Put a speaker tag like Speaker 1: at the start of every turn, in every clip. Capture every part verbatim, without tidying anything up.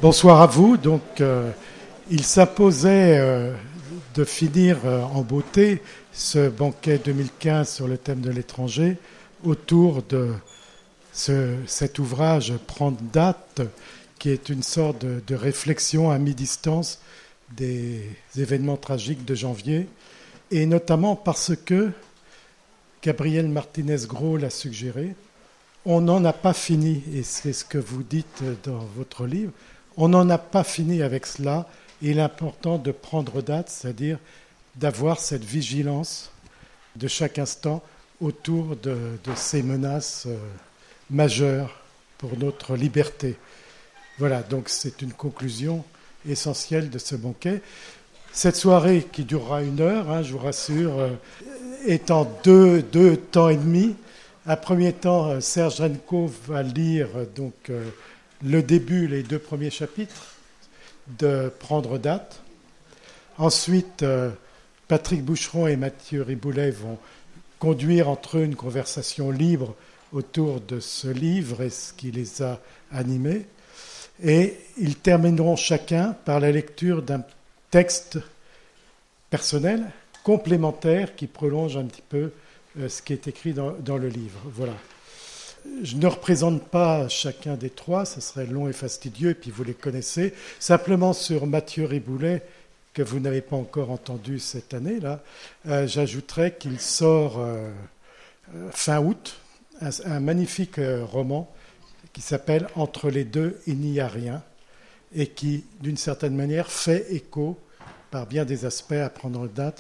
Speaker 1: Bonsoir à vous. Donc, euh, il s'imposait euh, de finir euh, en beauté ce banquet deux mille quinze sur le thème de l'étranger autour de ce, cet ouvrage Prendre date, qui est une sorte de, de réflexion à mi-distance des événements tragiques de janvier, et notamment parce que Gabriel Martinez-Gros l'a suggéré, on n'en a pas fini, et c'est ce que vous dites dans votre livre, on n'en a pas fini avec cela, et il est important de prendre date, c'est-à-dire d'avoir cette vigilance de chaque instant autour de, de ces menaces euh, majeures pour notre liberté. Voilà, donc c'est une conclusion essentielle de ce banquet. Cette soirée, qui durera une heure, hein, je vous rassure, euh, est en deux, deux temps et demi. Un premier temps, Serge Renko va lire donc euh, le début, les deux premiers chapitres de Prendre date. Ensuite, euh, Patrick Boucheron et Mathieu Riboulet vont conduire entre eux une conversation libre autour de ce livre et ce qui les a animés. Et ils termineront chacun par la lecture d'un texte personnel, complémentaire, qui prolonge un petit peu euh, ce qui est écrit dans, dans le livre. Voilà. Je ne représente pas chacun des trois, ce serait long et fastidieux, et puis vous les connaissez. Simplement sur Mathieu Riboulet, que vous n'avez pas encore entendu cette année-là, euh, j'ajouterais qu'il sort euh, fin août un, un magnifique euh, roman qui s'appelle « Entre les deux, il n'y a rien » et qui, d'une certaine manière, fait écho par bien des aspects à prendre date.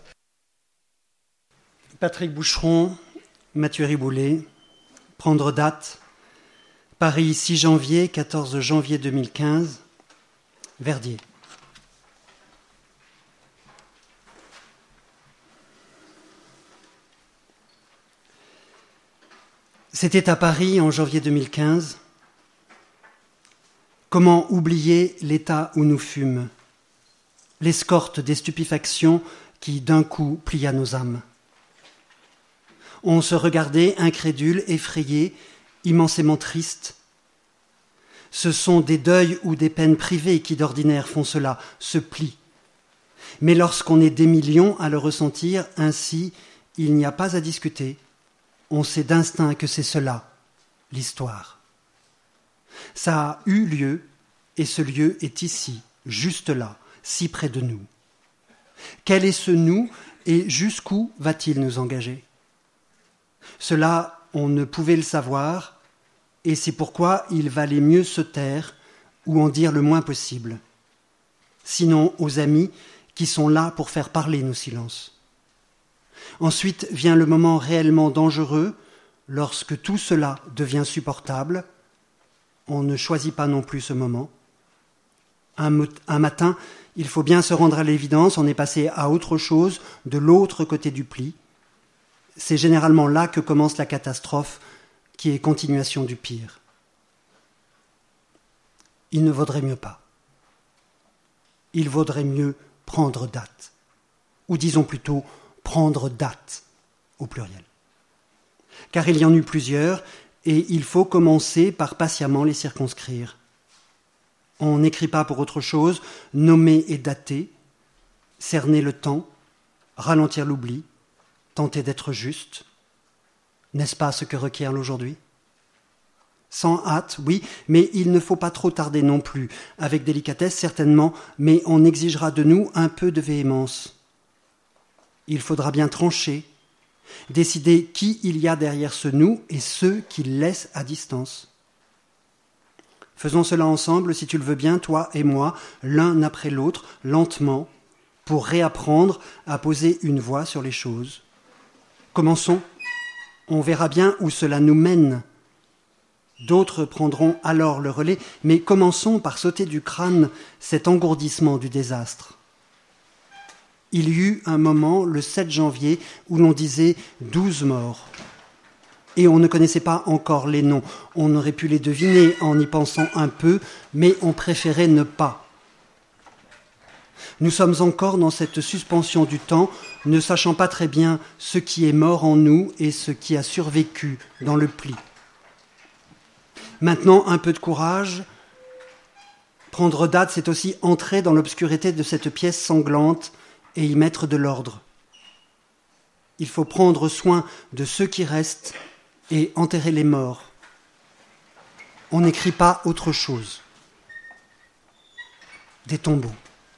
Speaker 2: Patrick Boucheron, Mathieu Riboulet, Prendre date, Paris, six janvier, quatorze janvier deux mille quinze, Verdier. C'était à Paris en janvier deux mille quinze. Comment oublier l'état où nous fûmes, l'escorte des stupéfactions qui d'un coup plia nos âmes. On se regardait incrédule, effrayé, immensément triste. Ce sont des deuils ou des peines privées qui d'ordinaire font cela, se plient. Mais lorsqu'on est des millions à le ressentir ainsi, il n'y a pas à discuter. On sait d'instinct que c'est cela, l'histoire. Ça a eu lieu, et ce lieu est ici, juste là, si près de nous. Quel est ce nous, et jusqu'où va-t-il nous engager ? Cela, on ne pouvait le savoir, et c'est pourquoi il valait mieux se taire ou en dire le moins possible. Sinon aux amis qui sont là pour faire parler nos silences. Ensuite vient le moment réellement dangereux, lorsque tout cela devient supportable. On ne choisit pas non plus ce moment. Un, un matin, il faut bien se rendre à l'évidence, on est passé à autre chose, de l'autre côté du pli. C'est généralement là que commence la catastrophe, qui est continuation du pire. Il ne vaudrait mieux pas. Il vaudrait mieux prendre date, ou disons plutôt prendre date au pluriel. Car il y en eut plusieurs, et il faut commencer par patiemment les circonscrire. On n'écrit pas pour autre chose, nommer et dater, cerner le temps, ralentir l'oubli, tenter d'être juste. N'est-ce pas ce que requiert l'aujourd'hui ? Sans hâte, oui, mais il ne faut pas trop tarder non plus. Avec délicatesse, certainement, mais on exigera de nous un peu de véhémence. Il faudra bien trancher, décider qui il y a derrière ce nous et ceux qui laissent à distance. Faisons cela ensemble, si tu le veux bien, toi et moi, l'un après l'autre, lentement, pour réapprendre à poser une voix sur les choses. Commençons. On verra bien où cela nous mène. D'autres prendront alors le relais, mais commençons par sauter du crâne cet engourdissement du désastre. Il y eut un moment, le sept janvier, où l'on disait douze morts. Et on ne connaissait pas encore les noms. On aurait pu les deviner en y pensant un peu, mais on préférait ne pas. Nous sommes encore dans cette suspension du temps, ne sachant pas très bien ce qui est mort en nous et ce qui a survécu dans le pli. Maintenant, un peu de courage, Prendre date, c'est aussi entrer dans l'obscurité de cette pièce sanglante et y mettre de l'ordre. Il faut prendre soin de ceux qui restent et enterrer les morts. On n'écrit pas autre chose. Des tombeaux.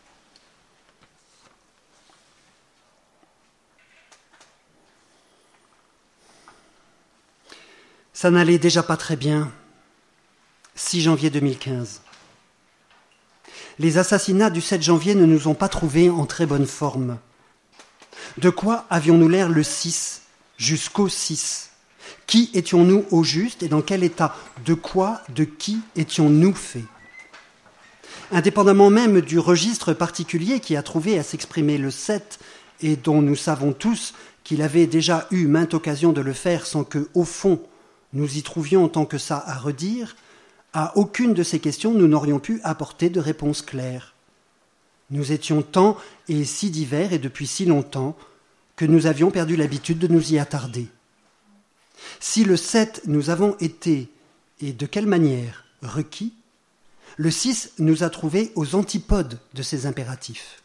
Speaker 2: Ça n'allait déjà pas très bien. six janvier deux mille quinze. Les assassinats du sept janvier ne nous ont pas trouvés en très bonne forme. De quoi avions-nous l'air le six, jusqu'au six? Qui étions-nous au juste et dans quel état? De quoi, de qui étions-nous faits? Indépendamment même du registre particulier qui a trouvé à s'exprimer le sept et dont nous savons tous qu'il avait déjà eu maintes occasions de le faire sans que, au fond, nous y trouvions tant que ça à redire, à aucune de ces questions nous n'aurions pu apporter de réponse claire. Nous étions tant et si divers et depuis si longtemps que nous avions perdu l'habitude de nous y attarder. Si le sept nous avons été, et de quelle manière, requis, le six nous a trouvés aux antipodes de ces impératifs.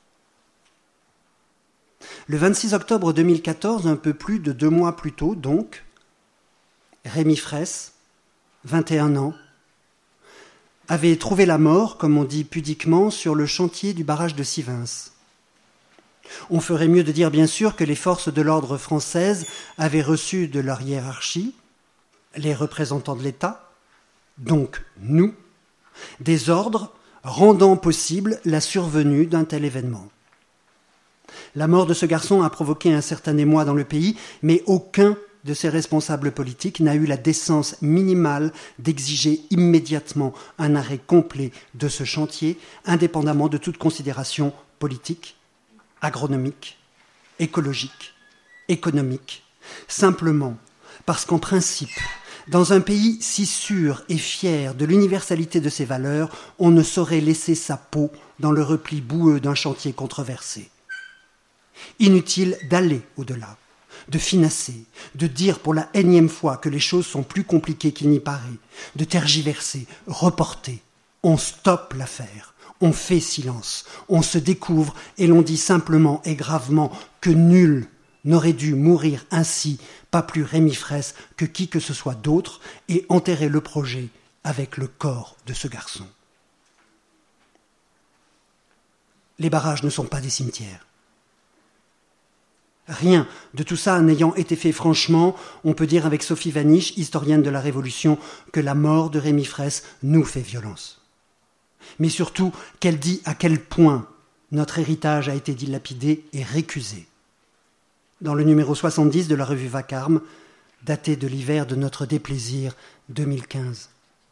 Speaker 2: Le vingt-six octobre deux mille quatorze, un peu plus de deux mois plus tôt donc, Rémi Fraisse, vingt et un ans, avait trouvé la mort, comme on dit pudiquement, sur le chantier du barrage de Sivens. On ferait mieux de dire bien sûr que les forces de l'ordre françaises avaient reçu de leur hiérarchie, les représentants de l'État, donc nous, des ordres rendant possible la survenue d'un tel événement. La mort de ce garçon a provoqué un certain émoi dans le pays, mais aucun de ces responsables politiques n'a eu la décence minimale d'exiger immédiatement un arrêt complet de ce chantier, indépendamment de toute considération politique, agronomique, écologique, économique, simplement parce qu'en principe, dans un pays si sûr et fier de l'universalité de ses valeurs, on ne saurait laisser sa peau dans le repli boueux d'un chantier controversé. Inutile d'aller au-delà, de finasser, de dire pour la énième fois que les choses sont plus compliquées qu'il n'y paraît, de tergiverser, reporter. On stoppe l'affaire, on fait silence, on se découvre et l'on dit simplement et gravement que nul n'aurait dû mourir ainsi, pas plus Rémi Fraisse que qui que ce soit d'autre, et enterrer le projet avec le corps de ce garçon. Les barrages ne sont pas des cimetières. Rien de tout ça n'ayant été fait franchement, on peut dire avec Sophie Vanish, historienne de la Révolution, que la mort de Rémi Fraisse nous fait violence. Mais surtout qu'elle dit à quel point notre héritage a été dilapidé et récusé. Dans le numéro soixante-dix de la revue Vacarme, daté de l'hiver de notre déplaisir deux mille quinze.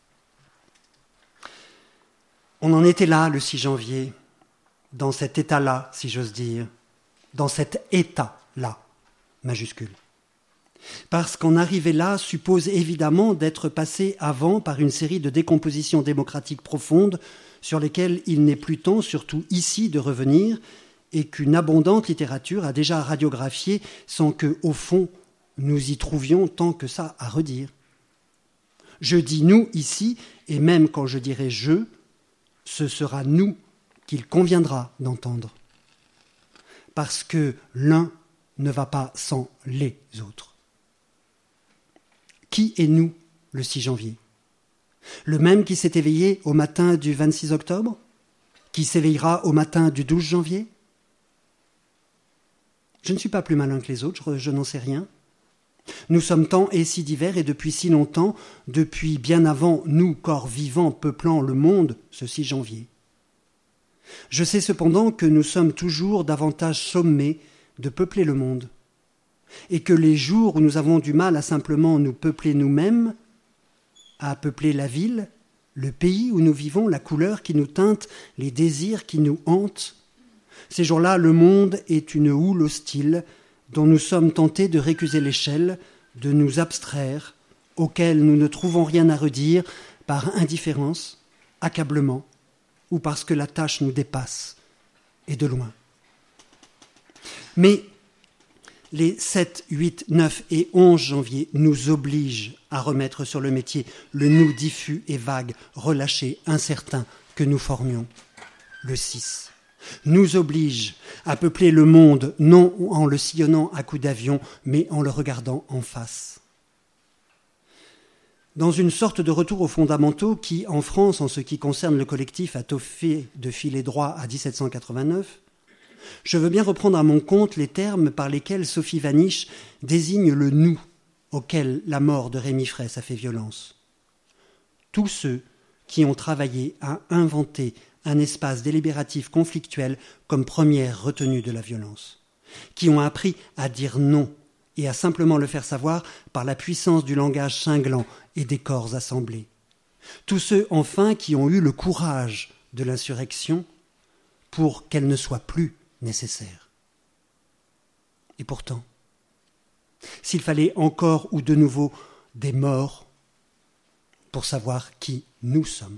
Speaker 2: On en était là le six janvier, dans cet état-là, si j'ose dire, dans cet état-là, majuscule. Parce qu'en arriver là suppose évidemment d'être passé avant par une série de décompositions démocratiques profondes sur lesquelles il n'est plus temps, surtout ici, de revenir, et qu'une abondante littérature a déjà radiographié sans que, au fond, nous y trouvions tant que ça à redire. Je dis nous ici, et même quand je dirai je, ce sera nous qu'il conviendra d'entendre. Parce que l'un ne va pas sans les autres. Qui est nous le six janvier? Le même qui s'est éveillé au matin du vingt-six octobre? Qui s'éveillera au matin du douze janvier? Je ne suis pas plus malin que les autres, je, je n'en sais rien. Nous sommes tant et si divers et depuis si longtemps, depuis bien avant nous, corps vivants peuplant le monde, ce six janvier. Je sais cependant que nous sommes toujours davantage sommés de peupler le monde, et que les jours où nous avons du mal à simplement nous peupler nous-mêmes, à peupler la ville, le pays où nous vivons, la couleur qui nous teinte, les désirs qui nous hantent, ces jours-là, le monde est une houle hostile dont nous sommes tentés de récuser l'échelle, de nous abstraire, auquel nous ne trouvons rien à redire par indifférence, accablement, ou parce que la tâche nous dépasse, et de loin. Mais les sept, huit, neuf et onze janvier nous obligent à remettre sur le métier le nous diffus et vague, relâché, incertain, que nous formions, le six, nous oblige à peupler le monde non en le sillonnant à coups d'avion, mais en le regardant en face. Dans une sorte de retour aux fondamentaux qui, en France, en ce qui concerne le collectif, a tôt fait de filer droit à dix-sept cent quatre-vingt-neuf, je veux bien reprendre à mon compte les termes par lesquels Sophie Vanish désigne le « nous » auquel la mort de Rémi Fraisse a fait violence. Tous ceux qui ont travaillé à inventer un espace délibératif conflictuel comme première retenue de la violence, qui ont appris à dire non et à simplement le faire savoir par la puissance du langage cinglant et des corps assemblés. Tous ceux, enfin, qui ont eu le courage de l'insurrection pour qu'elle ne soit plus nécessaire. Et pourtant, s'il fallait encore ou de nouveau des morts pour savoir qui nous sommes.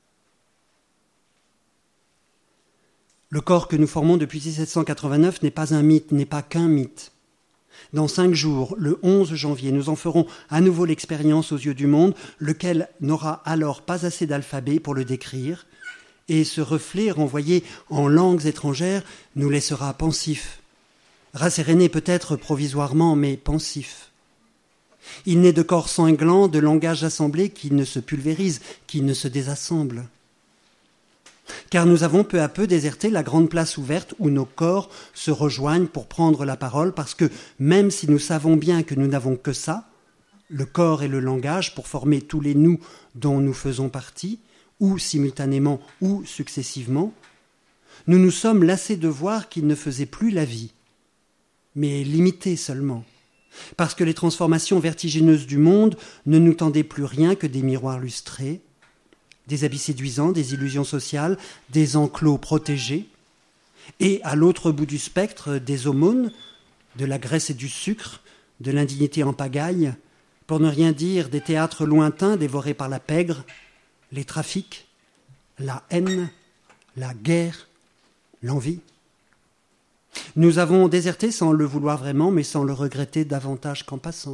Speaker 2: Le corps que nous formons depuis dix-sept cent quatre-vingt-neuf n'est pas un mythe, n'est pas qu'un mythe. Dans cinq jours, le onze janvier, nous en ferons à nouveau l'expérience aux yeux du monde, lequel n'aura alors pas assez d'alphabet pour le décrire, et ce reflet renvoyé en langues étrangères nous laissera pensifs, rassérénés peut-être provisoirement, mais pensifs. Il n'est de corps sanglant, de langage assemblé qui ne se pulvérise, qui ne se désassemble. Car nous avons peu à peu déserté la grande place ouverte où nos corps se rejoignent pour prendre la parole, parce que même si nous savons bien que nous n'avons que ça, le corps et le langage, pour former tous les nous dont nous faisons partie, ou simultanément ou successivement, nous nous sommes lassés de voir qu'ils ne faisaient plus la vie, mais limités seulement, parce que les transformations vertigineuses du monde ne nous tendaient plus rien que des miroirs lustrés, des habits séduisants, des illusions sociales, des enclos protégés, et à l'autre bout du spectre, des aumônes, de la graisse et du sucre, de l'indignité en pagaille, pour ne rien dire des théâtres lointains dévorés par la pègre, les trafics, la haine, la guerre, l'envie. Nous avons déserté sans le vouloir vraiment, mais sans le regretter davantage qu'en passant.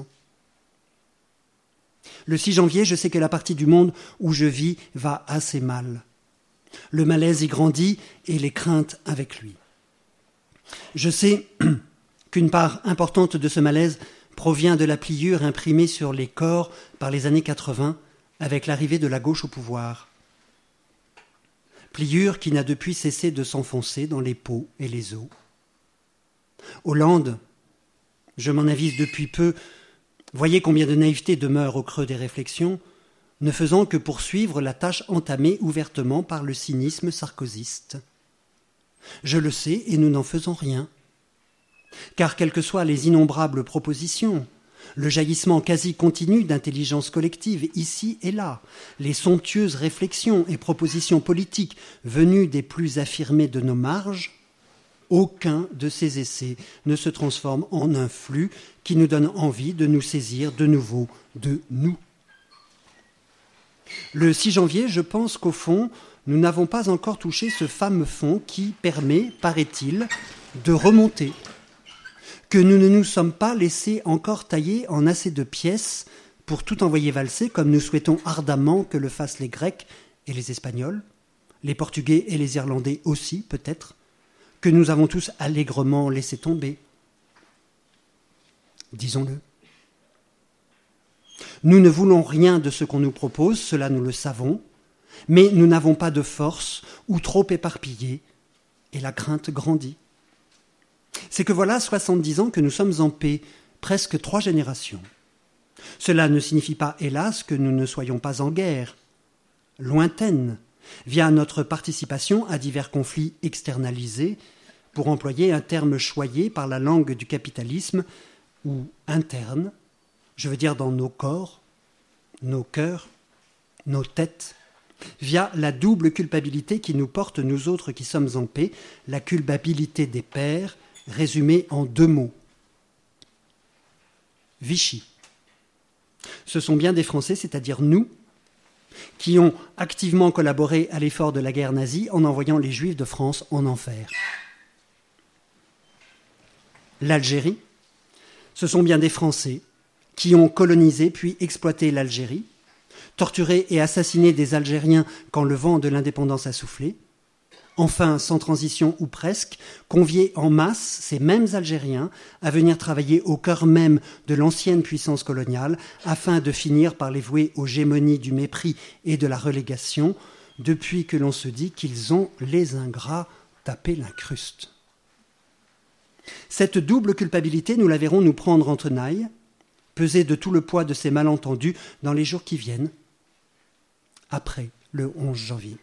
Speaker 2: Le six janvier, je sais que la partie du monde où je vis va assez mal. Le malaise y grandit et les craintes avec lui. Je sais qu'une part importante de ce malaise provient de la pliure imprimée sur les corps par les années quatre-vingts avec l'arrivée de la gauche au pouvoir. Pliure qui n'a depuis cessé de s'enfoncer dans les peaux et les os. Hollande, je m'en avise depuis peu, voyez combien de naïveté demeure au creux des réflexions, ne faisant que poursuivre la tâche entamée ouvertement par le cynisme sarkozyste. Je le sais et nous n'en faisons rien. Car quelles que soient les innombrables propositions, le jaillissement quasi continu d'intelligence collective ici et là, les somptueuses réflexions et propositions politiques venues des plus affirmés de nos marges, aucun de ces essais ne se transforme en un flux qui nous donne envie de nous saisir de nouveau de nous. Le six janvier, je pense qu'au fond, nous n'avons pas encore touché ce fameux fond qui permet, paraît-il, de remonter, que nous ne nous sommes pas laissés encore tailler en assez de pièces pour tout envoyer valser comme nous souhaitons ardemment que le fassent les Grecs et les Espagnols, les Portugais et les Irlandais aussi, peut-être, que nous avons tous allègrement laissé tomber. Disons-le. Nous ne voulons rien de ce qu'on nous propose, cela nous le savons, mais nous n'avons pas de force ou trop éparpillés, et la crainte grandit. C'est que voilà soixante-dix ans que nous sommes en paix, presque trois générations. Cela ne signifie pas, hélas, que nous ne soyons pas en guerre, lointaine, via notre participation à divers conflits externalisés, pour employer un terme choyé par la langue du capitalisme, ou interne, je veux dire dans nos corps, nos cœurs, nos têtes, via la double culpabilité qui nous porte, nous autres qui sommes en paix, la culpabilité des pères, résumée en deux mots. Vichy. Ce sont bien des Français, c'est-à-dire nous, qui ont activement collaboré à l'effort de la guerre nazie en envoyant les Juifs de France en enfer. L'Algérie, ce sont bien des Français qui ont colonisé puis exploité l'Algérie, torturer et assassiner des Algériens quand le vent de l'indépendance a soufflé. Enfin, sans transition ou presque, convier en masse ces mêmes Algériens à venir travailler au cœur même de l'ancienne puissance coloniale afin de finir par les vouer aux gémonies du mépris et de la relégation, depuis que l'on se dit qu'ils ont, les ingrats, tapé l'incruste. Cette double culpabilité, nous la verrons nous prendre en tenaille, peser de tout le poids de ces malentendus dans les jours qui viennent, après le onze janvier.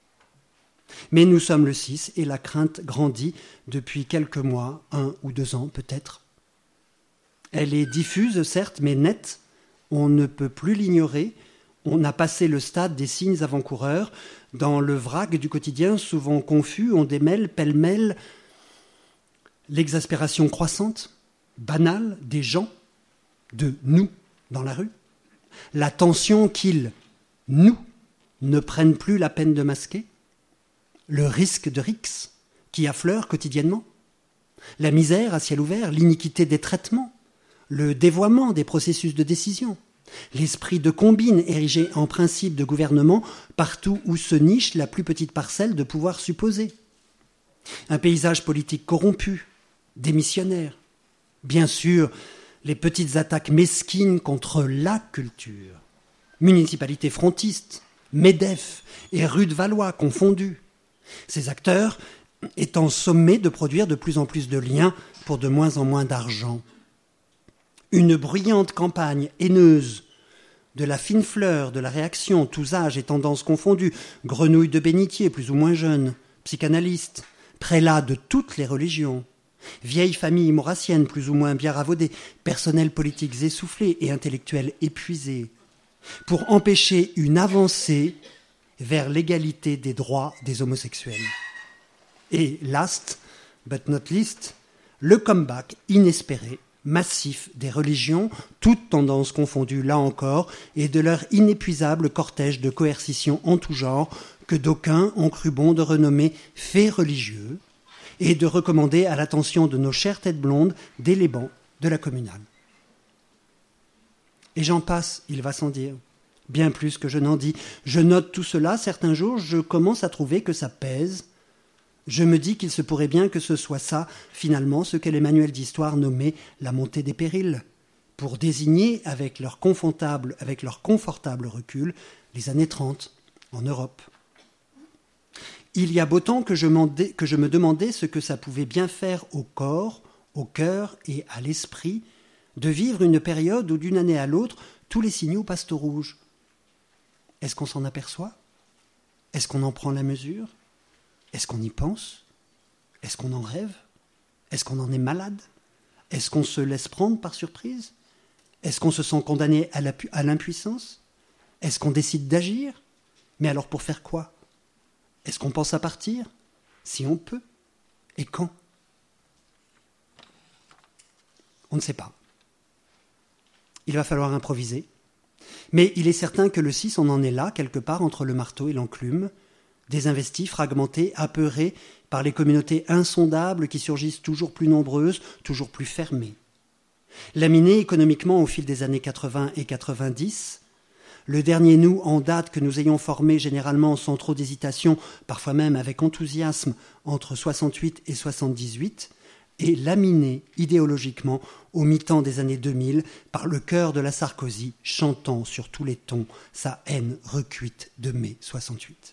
Speaker 2: Mais nous sommes le six et la crainte grandit depuis quelques mois, un ou deux ans peut-être. Elle est diffuse, certes, mais nette. On ne peut plus l'ignorer. On a passé le stade des signes avant-coureurs. Dans le vrac du quotidien, souvent confus, on démêle pêle-mêle l'exaspération croissante, banale des gens, de nous dans la rue, la tension qu'ils, nous, ne prennent plus la peine de masquer, le risque de rix qui affleure quotidiennement, la misère à ciel ouvert, l'iniquité des traitements, le dévoiement des processus de décision, l'esprit de combine érigé en principe de gouvernement partout où se niche la plus petite parcelle de pouvoir supposé, un paysage politique corrompu, démissionnaire, bien sûr les petites attaques mesquines contre la culture, municipalités frontistes, MEDEF et rue de Valois confondus, ces acteurs étant sommés de produire de plus en plus de liens pour de moins en moins d'argent. Une bruyante campagne haineuse de la fine fleur de la réaction, tous âges et tendances confondus, grenouilles de bénitier plus ou moins jeunes, psychanalystes, prélats de toutes les religions, vieilles familles maurassiennes plus ou moins bien ravaudées, personnels politiques essoufflés et intellectuels épuisés, pour empêcher une avancée vers l'égalité des droits des homosexuels. Et last, but not least, le comeback inespéré, massif des religions, toutes tendances confondues là encore, et de leur inépuisable cortège de coercition en tout genre que d'aucuns ont cru bon de renommer faits religieux et de recommander à l'attention de nos chères têtes blondes dès les bancs de la communale. Et j'en passe, il va sans dire. Bien plus que je n'en dis. Je note tout cela, certains jours, je commence à trouver que ça pèse. Je me dis qu'il se pourrait bien que ce soit ça, finalement, ce que les manuels d'histoire nommaient la montée des périls, pour désigner, avec leur confortable, avec leur confortable recul, les années trente, en Europe. Il y a beau temps que je, que je me demandais ce que ça pouvait bien faire au corps, au cœur et à l'esprit de vivre une période où, d'une année à l'autre, tous les signaux passent au rouge. Est-ce qu'on s'en aperçoit ? Est-ce qu'on en prend la mesure ? Est-ce qu'on y pense ? Est-ce qu'on en rêve ? Est-ce qu'on en est malade ? Est-ce qu'on se laisse prendre par surprise ? Est-ce qu'on se sent condamné à, la, à l'impuissance ? Est-ce qu'on décide d'agir ? Mais alors pour faire quoi ? Est-ce qu'on pense à partir ? Si on peut. Et quand ? On ne sait pas. Il va falloir improviser. Mais il est certain que le six, on en est là, quelque part entre le marteau et l'enclume, désinvestis, fragmentés, apeurés par les communautés insondables qui surgissent toujours plus nombreuses, toujours plus fermées. Laminés économiquement au fil des années quatre-vingts et quatre-vingt-dix, le dernier nous en date que nous ayons formé généralement sans trop d'hésitation, parfois même avec enthousiasme, entre soixante-huit et soixante-dix-huit, et laminé idéologiquement au mi-temps des années deux mille par le chœur de la Sarkozy chantant sur tous les tons sa haine recuite de mai soixante-huit.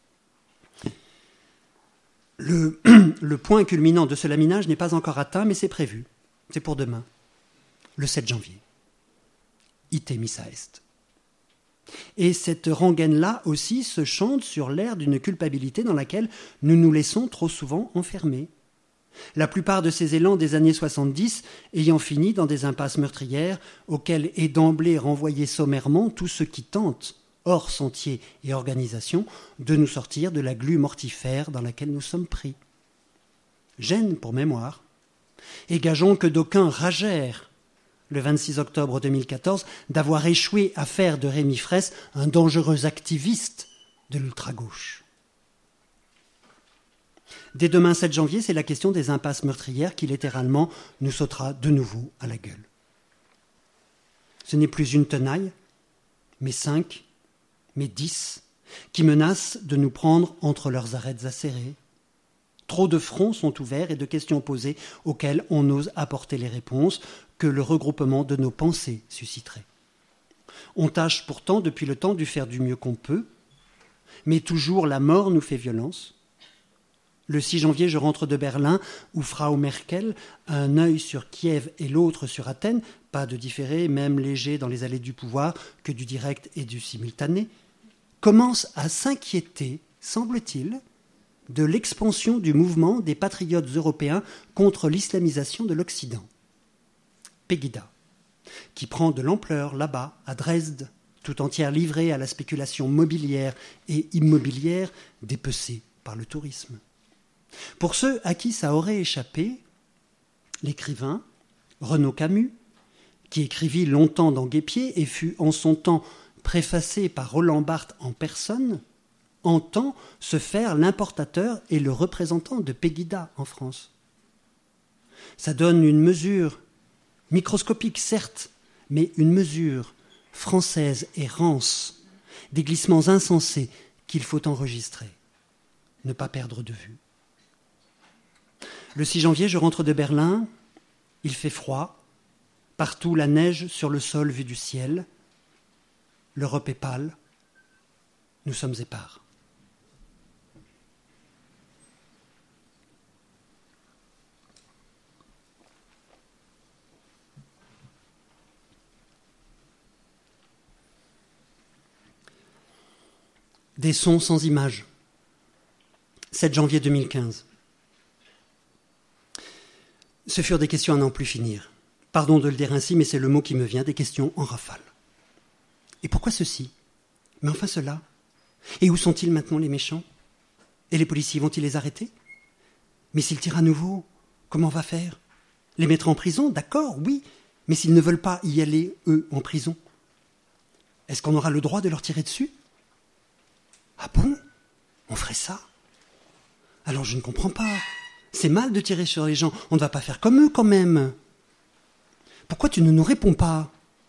Speaker 2: Le, le point culminant de ce laminage n'est pas encore atteint, mais c'est prévu. C'est pour demain, le sept janvier. Ite missa est. Et cette rengaine-là aussi se chante sur l'air d'une culpabilité dans laquelle nous nous laissons trop souvent enfermer. La plupart de ces élans des années soixante-dix ayant fini dans des impasses meurtrières auxquelles est d'emblée renvoyé sommairement tout ce qui tente, hors sentier et organisation, de nous sortir de la glu mortifère dans laquelle nous sommes pris. Gêne pour mémoire. Et gageons que d'aucuns ragèrent, le vingt-six octobre deux mille quatorze, d'avoir échoué à faire de Rémi Fraisse un dangereux activiste de l'ultra-gauche. Dès demain sept janvier, c'est la question des impasses meurtrières qui littéralement nous sautera de nouveau à la gueule. Ce n'est plus une tenaille, mais cinq, mais dix, qui menacent de nous prendre entre leurs arêtes acérées. Trop de fronts sont ouverts et de questions posées auxquelles on n'ose apporter les réponses que le regroupement de nos pensées susciterait. On tâche pourtant depuis le temps de faire du mieux qu'on peut, mais toujours la mort nous fait violence. Le six janvier, je rentre de Berlin, où Frau Merkel a un œil sur Kiev et l'autre sur Athènes, pas de différé, même léger dans les allées du pouvoir, que du direct et du simultané, commence à s'inquiéter, semble-t-il, de l'expansion du mouvement des patriotes européens contre l'islamisation de l'Occident. Pegida, qui prend de l'ampleur là-bas, à Dresde, tout entière livrée à la spéculation mobilière et immobilière dépecée par le tourisme. Pour ceux à qui ça aurait échappé, l'écrivain Renaud Camus, qui écrivit longtemps dans Guêpier et fut en son temps préfacé par Roland Barthes en personne, entend se faire l'importateur et le représentant de Pegida en France. Ça donne une mesure microscopique, certes, mais une mesure française et rance des glissements insensés qu'il faut enregistrer, ne pas perdre de vue. Le six janvier, je rentre de Berlin, il fait froid, partout la neige sur le sol vu du ciel, l'Europe est pâle, nous sommes épars. Des sons sans images. sept janvier deux mille quinze. Ce furent des questions à n'en plus finir. Pardon de le dire ainsi, mais c'est le mot qui me vient, des questions en rafale. Et pourquoi ceci? Mais enfin cela. Et où sont-ils maintenant, les méchants? Et les policiers vont-ils les arrêter? Mais s'ils tirent à nouveau, comment on va faire? Les mettre en prison, d'accord, oui, mais s'ils ne veulent pas y aller, eux, en prison, est-ce qu'on aura le droit de leur tirer dessus? Ah bon? On ferait ça? Alors je ne comprends pas. C'est mal de tirer sur les gens. On ne va pas faire comme eux quand même. Pourquoi tu ne nous réponds pas?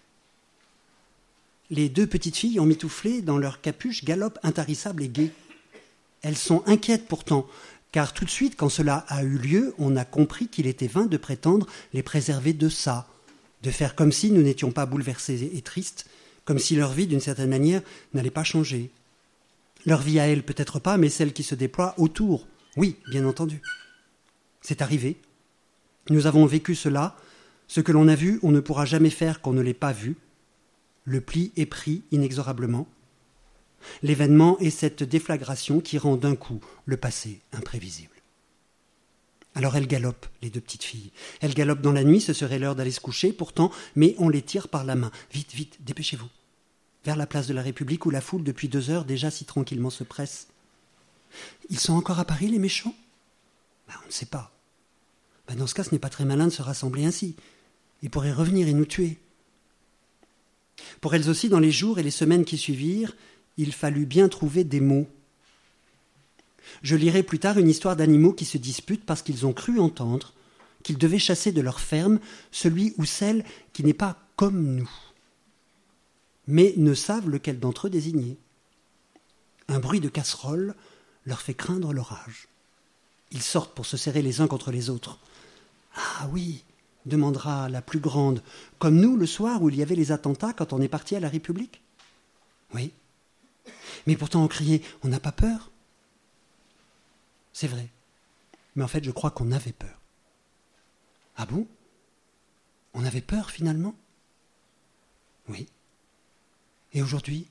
Speaker 2: Les deux petites filles emmitouflées dans leur capuche galopent intarissables et gaies. Elles sont inquiètes pourtant, car tout de suite, quand cela a eu lieu, on a compris qu'il était vain de prétendre les préserver de ça, de faire comme si nous n'étions pas bouleversés et tristes, comme si leur vie, d'une certaine manière, n'allait pas changer. Leur vie à elles, peut-être pas, mais celle qui se déploie autour. Oui, bien entendu. C'est arrivé. Nous avons vécu cela. Ce que l'on a vu, on ne pourra jamais faire qu'on ne l'ait pas vu. Le pli est pris inexorablement. L'événement est cette déflagration qui rend d'un coup le passé imprévisible. Alors elles galopent, les deux petites filles. Elles galopent dans la nuit, ce serait l'heure d'aller se coucher, pourtant, mais on les tire par la main. Vite, vite, dépêchez-vous. Vers la place de la République où la foule, depuis deux heures, déjà si tranquillement se presse. Ils sont encore à Paris, les méchants? Ben, on ne sait pas. Ben, dans ce cas, ce n'est pas très malin de se rassembler ainsi. Ils pourraient revenir et nous tuer. Pour elles aussi, dans les jours et les semaines qui suivirent, il fallut bien trouver des mots. Je lirai plus tard une histoire d'animaux qui se disputent parce qu'ils ont cru entendre qu'ils devaient chasser de leur ferme celui ou celle qui n'est pas comme nous, mais ne savent lequel d'entre eux désigner. Un bruit de casserole leur fait craindre l'orage. Ils sortent pour se serrer les uns contre les autres. « Ah oui !» demandera la plus grande, « comme nous le soir où il y avait les attentats quand on est parti à la République ?»« Oui. Mais pourtant on criait, on n'a pas peur ?» C'est vrai. Mais en fait, je crois qu'on avait peur. Ah bon? On avait peur finalement? Oui. Et aujourd'hui?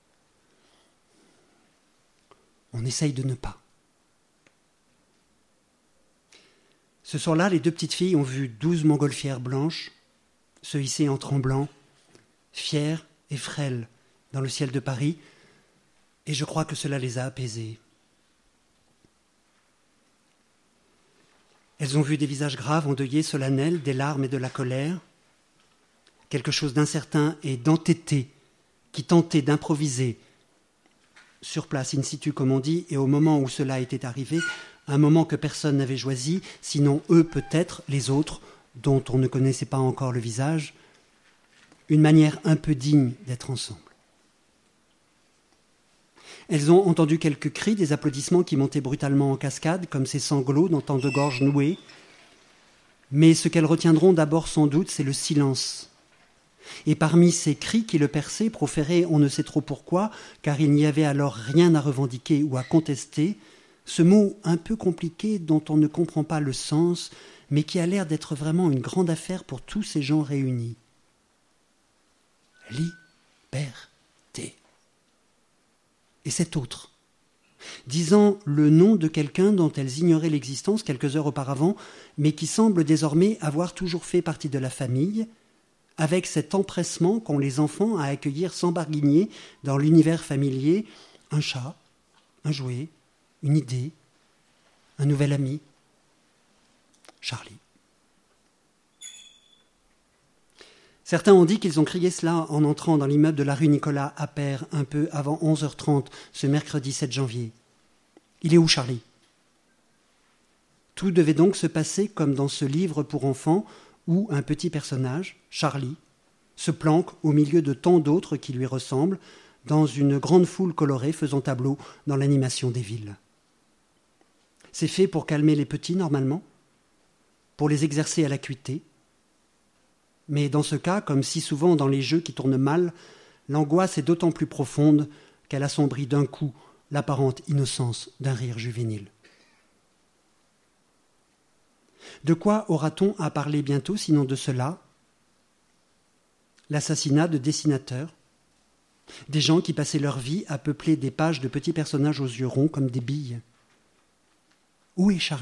Speaker 2: On essaye de ne pas. Ce soir-là, les deux petites filles ont vu douze montgolfières blanches se hisser en tremblant, fières et frêles, dans le ciel de Paris, et je crois que cela les a apaisées. Elles ont vu des visages graves, endeuillés, solennels, des larmes et de la colère, quelque chose d'incertain et d'entêté qui tentait d'improviser sur place, in situ, comme on dit, et au moment où cela était arrivé, un moment que personne n'avait choisi, sinon eux peut-être, les autres, dont on ne connaissait pas encore le visage, une manière un peu digne d'être ensemble. Elles ont entendu quelques cris, des applaudissements qui montaient brutalement en cascade, comme ces sanglots dans tant de gorges nouées. Mais ce qu'elles retiendront d'abord sans doute, c'est le silence. Et parmi ces cris qui le perçaient, proférés on ne sait trop pourquoi, car il n'y avait alors rien à revendiquer ou à contester, ce mot un peu compliqué dont on ne comprend pas le sens, mais qui a l'air d'être vraiment une grande affaire pour tous ces gens réunis. Liberté. Et cet autre, disant le nom de quelqu'un dont elles ignoraient l'existence quelques heures auparavant, mais qui semble désormais avoir toujours fait partie de la famille, avec cet empressement qu'ont les enfants à accueillir sans barguigner dans l'univers familier un chat, un jouet, une idée, un nouvel ami. Charlie. Certains ont dit qu'ils ont crié cela en entrant dans l'immeuble de la rue Nicolas Appert un peu avant onze heures trente ce mercredi sept janvier. Il est où, Charlie ? Tout devait donc se passer comme dans ce livre pour enfants où un petit personnage, Charlie, se planque au milieu de tant d'autres qui lui ressemblent dans une grande foule colorée faisant tableau dans l'animation des villes. C'est fait pour calmer les petits normalement, pour les exercer à l'acuité. Mais dans ce cas, comme si souvent dans les jeux qui tournent mal, l'angoisse est d'autant plus profonde qu'elle assombrit d'un coup l'apparente innocence d'un rire juvénile. De quoi aura-t-on à parler bientôt, sinon de cela ? L'assassinat de dessinateurs, des gens qui passaient leur vie à peupler des pages de petits personnages aux yeux ronds comme des billes. Où est Charlie ?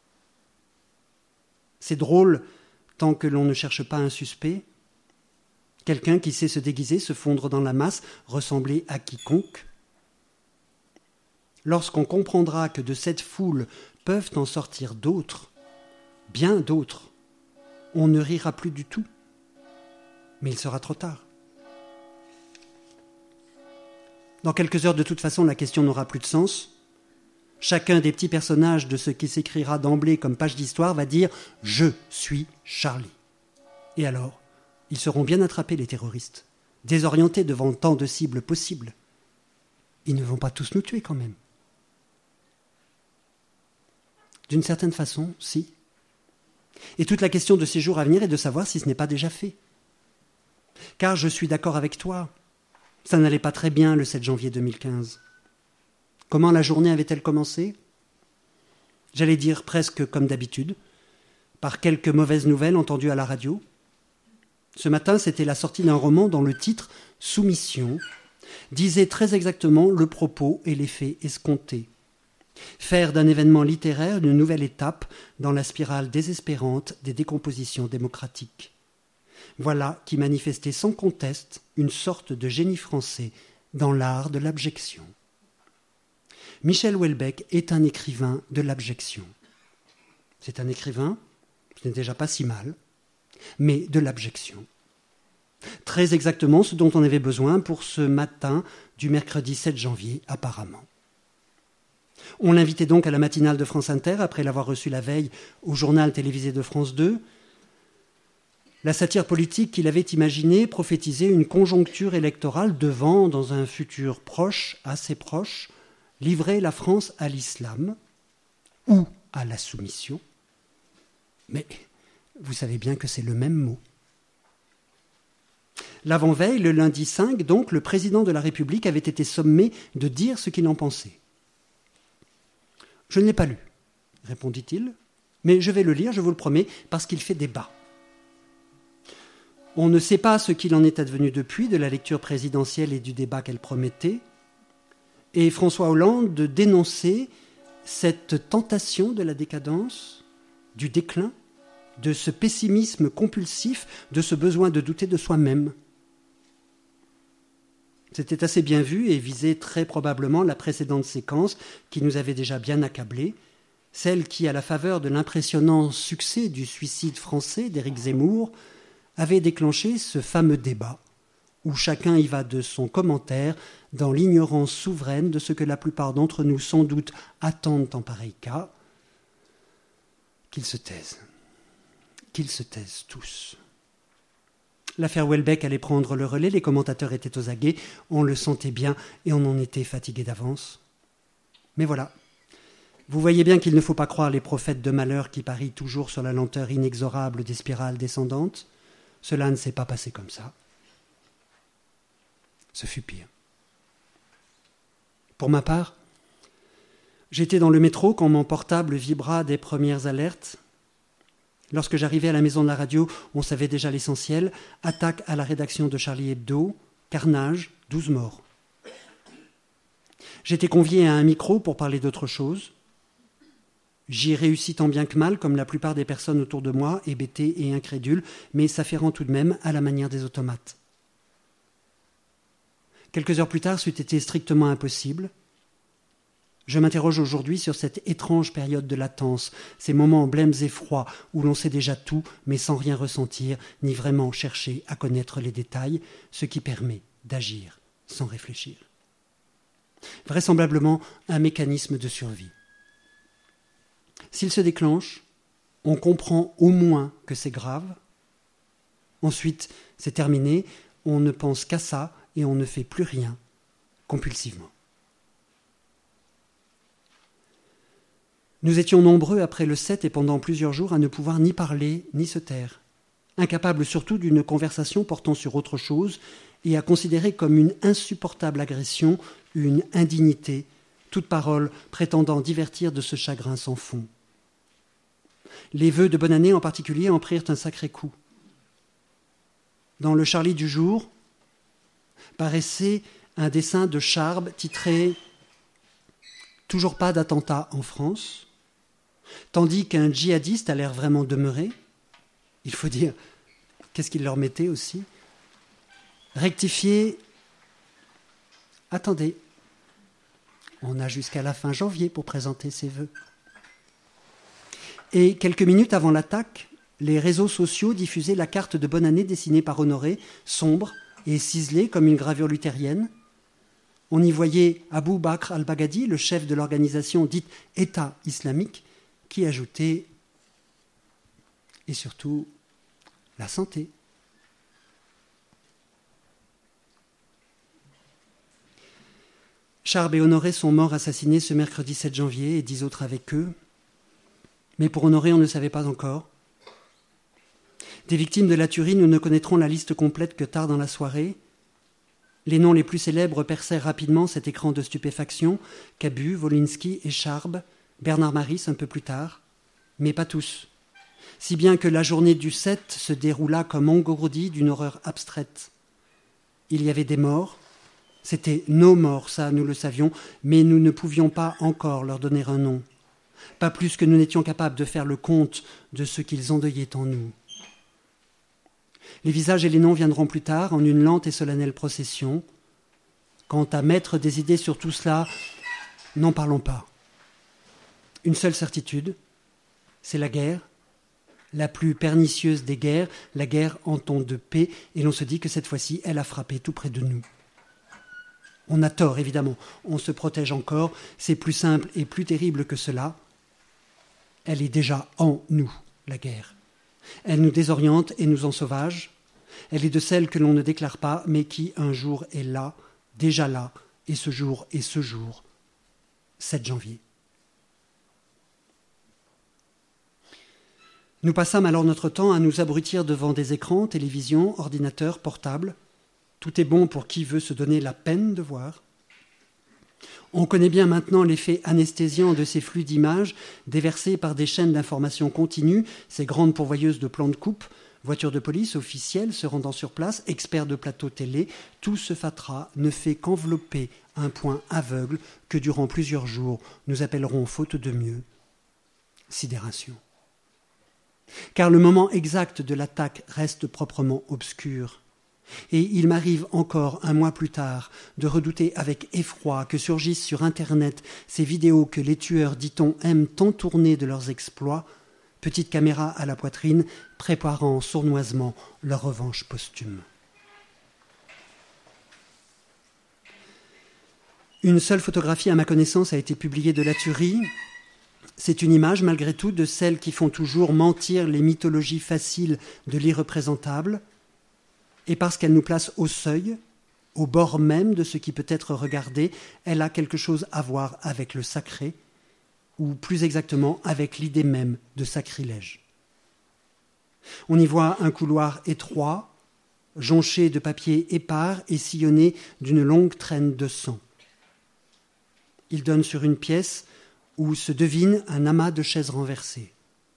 Speaker 2: C'est drôle tant que l'on ne cherche pas un suspect, quelqu'un qui sait se déguiser, se fondre dans la masse, ressembler à quiconque. Lorsqu'on comprendra que de cette foule peuvent en sortir d'autres, bien d'autres, on ne rira plus du tout, mais il sera trop tard. Dans quelques heures, de toute façon, la question n'aura plus de sens. Chacun des petits personnages de ce qui s'écrira d'emblée comme page d'histoire va dire « Je suis Charlie ». Et alors, ils seront bien attrapés, les terroristes, désorientés devant tant de cibles possibles. Ils ne vont pas tous nous tuer quand même. D'une certaine façon, si. Et toute la question de ces jours à venir est de savoir si ce n'est pas déjà fait. Car je suis d'accord avec toi, ça n'allait pas très bien le sept janvier deux mille quinze. Comment la journée avait-elle commencé ? J'allais dire presque comme d'habitude, par quelques mauvaises nouvelles entendues à la radio. Ce matin, c'était la sortie d'un roman dont le titre, « Soumission », disait très exactement le propos et les faits escomptés. Faire d'un événement littéraire une nouvelle étape dans la spirale désespérante des décompositions démocratiques. Voilà qui manifestait sans conteste une sorte de génie français dans l'art de l'abjection. Michel Houellebecq est un écrivain de l'abjection. C'est un écrivain, ce n'est déjà pas si mal, mais de l'abjection. Très exactement ce dont on avait besoin pour ce matin du mercredi sept janvier, apparemment. On l'invitait donc à la matinale de France Inter, après l'avoir reçu la veille au journal télévisé de France deux. La satire politique qu'il avait imaginée prophétisait une conjoncture électorale devant, dans un futur proche, assez proche, livrer la France à l'islam ou à la soumission. Mais vous savez bien que c'est le même mot. L'avant-veille, le lundi cinq, donc, le président de la République avait été sommé de dire ce qu'il en pensait. « Je ne l'ai pas lu, répondit-il, mais je vais le lire, je vous le promets, parce qu'il fait débat. » On ne sait pas ce qu'il en est advenu depuis de la lecture présidentielle et du débat qu'elle promettait, et François Hollande de dénoncer cette tentation de la décadence, du déclin, de ce pessimisme compulsif, de ce besoin de douter de soi-même. C'était assez bien vu et visait très probablement la précédente séquence qui nous avait déjà bien accablés, celle qui, à la faveur de l'impressionnant succès du suicide français d'Éric Zemmour, avait déclenché ce fameux débat où chacun y va de son commentaire dans l'ignorance souveraine de ce que la plupart d'entre nous sans doute attendent en pareil cas, qu'ils se taisent, qu'ils se taisent tous. L'affaire Houellebecq allait prendre le relais, les commentateurs étaient aux aguets, on le sentait bien et on en était fatigué d'avance. Mais voilà, vous voyez bien qu'il ne faut pas croire les prophètes de malheur qui parient toujours sur la lenteur inexorable des spirales descendantes. Cela ne s'est pas passé comme ça. Ce fut pire. Pour ma part, j'étais dans le métro quand mon portable vibra des premières alertes. Lorsque j'arrivais à la maison de la radio, on savait déjà l'essentiel. Attaque à la rédaction de Charlie Hebdo, carnage, douze morts. J'étais convié à un micro pour parler d'autre chose. J'y réussis tant bien que mal, comme la plupart des personnes autour de moi, hébétées et incrédules, mais s'afférant tout de même à la manière des automates. Quelques heures plus tard, c'eût été strictement impossible. Je m'interroge aujourd'hui sur cette étrange période de latence, ces moments blêmes et froids où l'on sait déjà tout, mais sans rien ressentir, ni vraiment chercher à connaître les détails, ce qui permet d'agir sans réfléchir. Vraisemblablement un mécanisme de survie. S'il se déclenche, on comprend au moins que c'est grave. Ensuite, c'est terminé, on ne pense qu'à ça et on ne fait plus rien compulsivement. Nous étions nombreux après le sept et pendant plusieurs jours à ne pouvoir ni parler ni se taire, incapables surtout d'une conversation portant sur autre chose et à considérer comme une insupportable agression, une indignité, toute parole prétendant divertir de ce chagrin sans fond. Les vœux de bonne année en particulier en prirent un sacré coup. Dans le Charlie du jour paraissait un dessin de Charb titré « Toujours pas d'attentat en France », tandis qu'un djihadiste a l'air vraiment demeuré. Il faut dire, qu'est-ce qu'il leur mettait aussi ? Rectifier. Attendez, on a jusqu'à la fin janvier pour présenter ses vœux. Et quelques minutes avant l'attaque, les réseaux sociaux diffusaient la carte de bonne année dessinée par Honoré, sombre et ciselée comme une gravure luthérienne. On y voyait Abou Bakr al-Baghdadi, le chef de l'organisation dite État islamique, qui ajoutait, et surtout, la santé. Charb et Honoré sont morts assassinés ce mercredi sept janvier et dix autres avec eux. Mais pour Honoré, on ne savait pas encore. Des victimes de la tuerie, nous ne connaîtrons la liste complète que tard dans la soirée. Les noms les plus célèbres percèrent rapidement cet écran de stupéfaction, Cabu, Wolinski et Charb, Bernard Maris un peu plus tard, mais pas tous. Si bien que la journée du sept se déroula comme engourdie d'une horreur abstraite. Il y avait des morts, c'était nos morts, ça nous le savions, mais nous ne pouvions pas encore leur donner un nom. Pas plus que nous n'étions capables de faire le compte de ce qu'ils endeuillaient en nous. Les visages et les noms viendront plus tard, en une lente et solennelle procession. Quant à mettre des idées sur tout cela, n'en parlons pas. Une seule certitude, c'est la guerre, la plus pernicieuse des guerres, la guerre en temps de paix, et l'on se dit que cette fois-ci, elle a frappé tout près de nous. On a tort, évidemment, on se protège encore, c'est plus simple et plus terrible que cela. Elle est déjà en nous, la guerre. Elle nous désoriente et nous ensauvage. Elle est de celles que l'on ne déclare pas, mais qui un jour est là, déjà là, et ce jour est ce jour, sept janvier. Nous passâmes alors notre temps à nous abrutir devant des écrans, télévisions, ordinateurs, portables. Tout est bon pour qui veut se donner la peine de voir. On connaît bien maintenant l'effet anesthésiant de ces flux d'images déversés par des chaînes d'information continues, ces grandes pourvoyeuses de plans de coupe, voitures de police, officiels se rendant sur place, experts de plateau télé. Tout ce fatras ne fait qu'envelopper un point aveugle que durant plusieurs jours nous appellerons, faute de mieux, sidération. Car le moment exact de l'attaque reste proprement obscur. Et il m'arrive encore un mois plus tard de redouter avec effroi que surgissent sur Internet ces vidéos que les tueurs, dit-on, aiment tant tourner de leurs exploits, petites caméras à la poitrine, préparant sournoisement leur revanche posthume. Une seule photographie à ma connaissance a été publiée de la tuerie. C'est une image, malgré tout, de celles qui font toujours mentir les mythologies faciles de l'irreprésentable. Et parce qu'elle nous place au seuil, au bord même de ce qui peut être regardé, elle a quelque chose à voir avec le sacré, ou plus exactement avec l'idée même de sacrilège. On y voit un couloir étroit, jonché de papier épars et sillonné d'une longue traîne de sang. Il donne sur une pièce où se devine un amas de chaises renversées.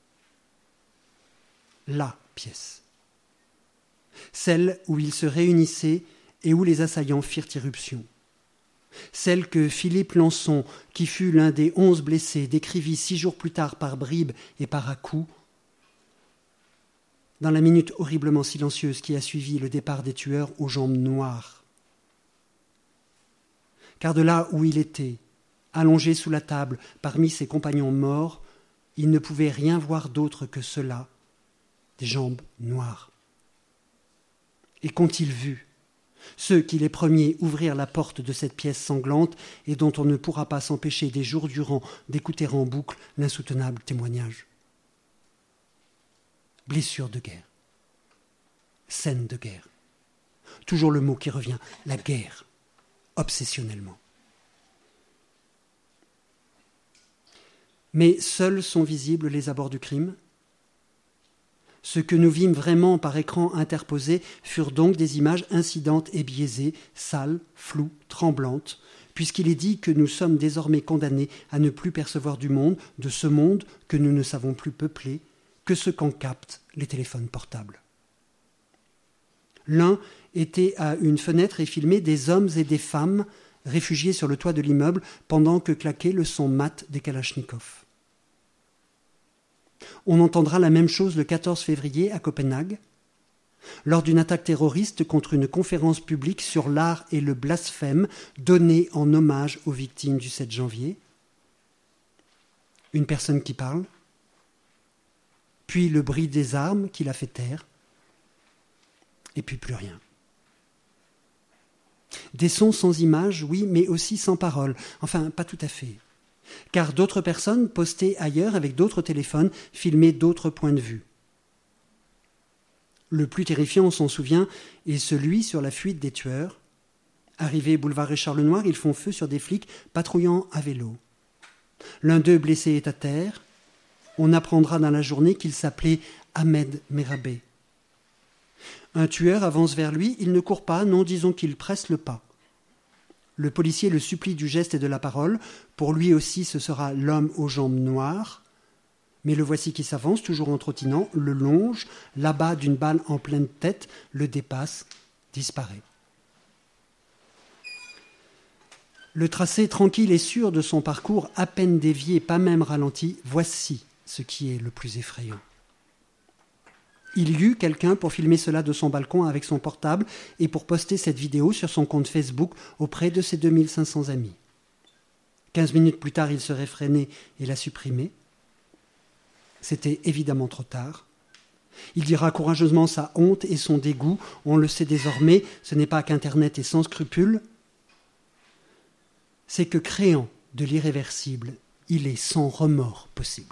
Speaker 2: La pièce. Celle où ils se réunissaient et où les assaillants firent irruption. Celle que Philippe Lançon, qui fut l'un des onze blessés, décrivit six jours plus tard par bribes et par à-coups, dans la minute horriblement silencieuse qui a suivi le départ des tueurs aux jambes noires. Car de là où il était, allongé sous la table parmi ses compagnons morts, il ne pouvait rien voir d'autre que cela, des jambes noires. Et qu'ont-ils vu ? Ceux qui les premiers ouvrirent la porte de cette pièce sanglante et dont on ne pourra pas s'empêcher des jours durant d'écouter en boucle l'insoutenable témoignage. Blessure de guerre. Scène de guerre. Toujours le mot qui revient, la guerre, obsessionnellement. Mais seuls sont visibles les abords du crime. Ce que nous vîmes vraiment par écran interposé furent donc des images incidentes et biaisées, sales, floues, tremblantes, puisqu'il est dit que nous sommes désormais condamnés à ne plus percevoir du monde, de ce monde que nous ne savons plus peupler, que ce qu'en captent les téléphones portables. L'un était à une fenêtre et filmait des hommes et des femmes réfugiés sur le toit de l'immeuble pendant que claquait le son mat des kalachnikovs. On entendra la même chose le quatorze février à Copenhague, lors d'une attaque terroriste contre une conférence publique sur l'art et le blasphème donnée en hommage aux victimes du sept janvier. Une personne qui parle, puis le bruit des armes qui la fait taire, et puis plus rien. Des sons sans images, oui, mais aussi sans parole. Enfin, pas tout à fait. Car d'autres personnes, postées ailleurs avec d'autres téléphones, filmaient d'autres points de vue. Le plus terrifiant, on s'en souvient, est celui sur la fuite des tueurs. Arrivés boulevard Richard-Lenoir, ils font feu sur des flics patrouillant à vélo. L'un d'eux blessé est à terre. On apprendra dans la journée qu'il s'appelait Ahmed Merabé. Un tueur avance vers lui, il ne court pas, non, disons qu'il presse le pas. Le policier le supplie du geste et de la parole. Pour lui aussi, ce sera l'homme aux jambes noires. Mais le voici qui s'avance, toujours en trottinant, le longe, l'abat d'une balle en pleine tête, le dépasse, disparaît. Le tracé tranquille et sûr de son parcours, à peine dévié, pas même ralenti, voici ce qui est le plus effrayant. Il y eut quelqu'un pour filmer cela de son balcon avec son portable et pour poster cette vidéo sur son compte Facebook auprès de ses deux mille cinq cents amis. Quinze minutes plus tard, il se réfrénait et la supprimait. C'était évidemment trop tard. Il dira courageusement sa honte et son dégoût. On le sait désormais, ce n'est pas qu'Internet est sans scrupules. C'est que créant de l'irréversible, il est sans remords possible.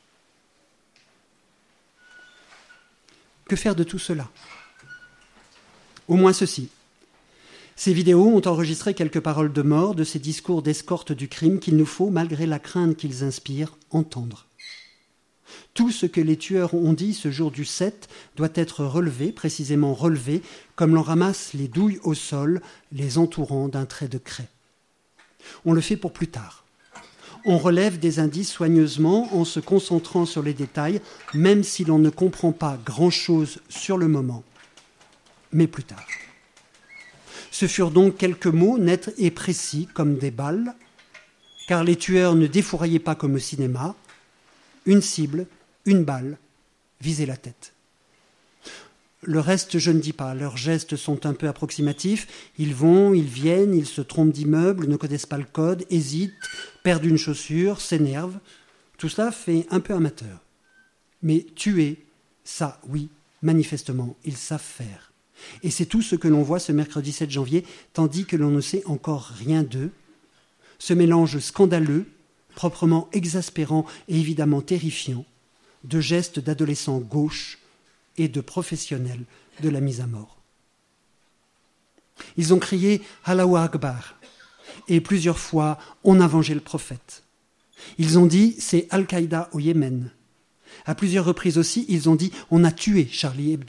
Speaker 2: Que faire de tout cela ? Au moins ceci. Ces vidéos ont enregistré quelques paroles de mort de ces discours d'escorte du crime qu'il nous faut, malgré la crainte qu'ils inspirent, entendre. Tout ce que les tueurs ont dit ce jour du sept doit être relevé, précisément relevé, comme l'on ramasse les douilles au sol, les entourant d'un trait de craie. On le fait pour plus tard. On relève des indices soigneusement en se concentrant sur les détails, même si l'on ne comprend pas grand-chose sur le moment, mais plus tard. Ce furent donc quelques mots nets et précis comme des balles, car les tueurs ne défouraillaient pas comme au cinéma. Une cible, une balle, visait la tête. Le reste, je ne dis pas. Leurs gestes sont un peu approximatifs. Ils vont, ils viennent, ils se trompent d'immeuble, ne connaissent pas le code, hésitent, perdent une chaussure, s'énervent. Tout cela fait un peu amateur. Mais tuer, ça, oui, manifestement, ils savent faire. Et c'est tout ce que l'on voit ce mercredi sept janvier, tandis que l'on ne sait encore rien d'eux. Ce mélange scandaleux, proprement exaspérant et évidemment terrifiant, de gestes d'adolescents gauches et de professionnels de la mise à mort. Ils ont crié « Allahu Akbar » et plusieurs fois « On a vengé le prophète ». Ils ont dit « C'est Al-Qaïda au Yémen ». À plusieurs reprises aussi, ils ont dit « On a tué Charlie Hebdo ».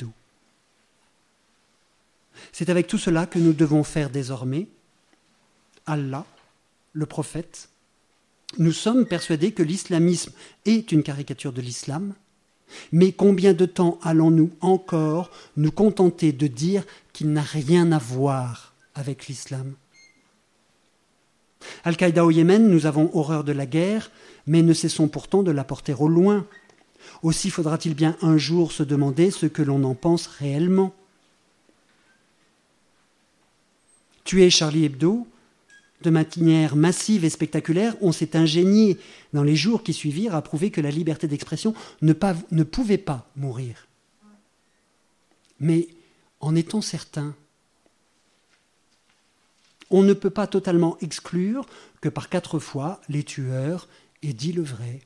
Speaker 2: C'est avec tout cela que nous devons faire désormais. Allah, le prophète, nous sommes persuadés que l'islamisme est une caricature de l'islam, mais combien de temps allons-nous encore nous contenter de dire qu'il n'a rien à voir avec l'islam ? Al-Qaïda au Yémen, nous avons horreur de la guerre, mais ne cessons pourtant de la porter au loin. Aussi faudra-t-il bien un jour se demander ce que l'on en pense réellement. Tuer Charlie Hebdo, de manière massive et spectaculaire, on s'est ingénié dans les jours qui suivirent à prouver que la liberté d'expression ne, pas, ne pouvait pas mourir. Mais en étant certain, on ne peut pas totalement exclure que par quatre fois, les tueurs aient dit le vrai.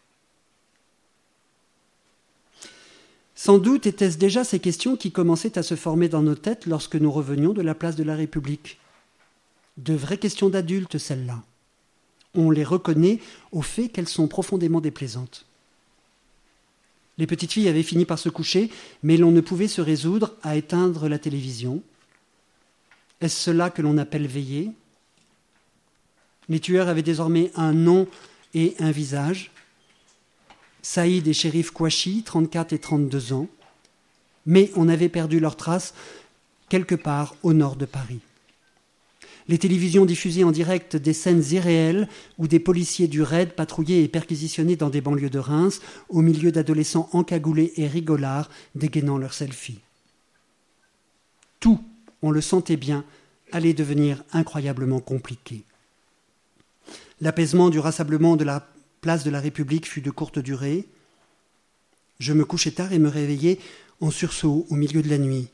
Speaker 2: Sans doute étaient-ce déjà ces questions qui commençaient à se former dans nos têtes lorsque nous revenions de la place de la République. De vraies questions d'adultes, celles-là. On les reconnaît au fait qu'elles sont profondément déplaisantes. Les petites filles avaient fini par se coucher, mais l'on ne pouvait se résoudre à éteindre la télévision. Est-ce cela que l'on appelle veiller ? Les tueurs avaient désormais un nom et un visage. Saïd et Chérif Kouachi, trente-quatre et trente-deux ans, mais on avait perdu leurs traces quelque part au nord de Paris. Les télévisions diffusaient en direct des scènes irréelles où des policiers du raid patrouillaient et perquisitionnaient dans des banlieues de Reims au milieu d'adolescents encagoulés et rigolards dégainant leurs selfies. Tout, on le sentait bien, allait devenir incroyablement compliqué. L'apaisement du rassemblement de la place de la République fut de courte durée. Je me couchai tard et me réveillai en sursaut au milieu de la nuit.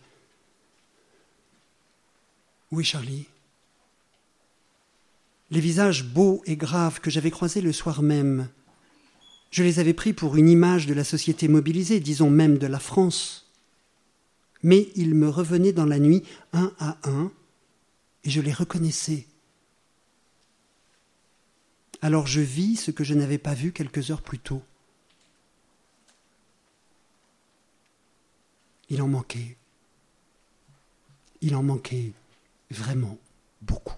Speaker 2: Où est Charlie ? Les visages beaux et graves que j'avais croisés le soir même, je les avais pris pour une image de la société mobilisée, disons même de la France. Mais ils me revenaient dans la nuit un à un et je les reconnaissais. Alors je vis ce que je n'avais pas vu quelques heures plus tôt. Il en manquait. Il en manquait vraiment beaucoup.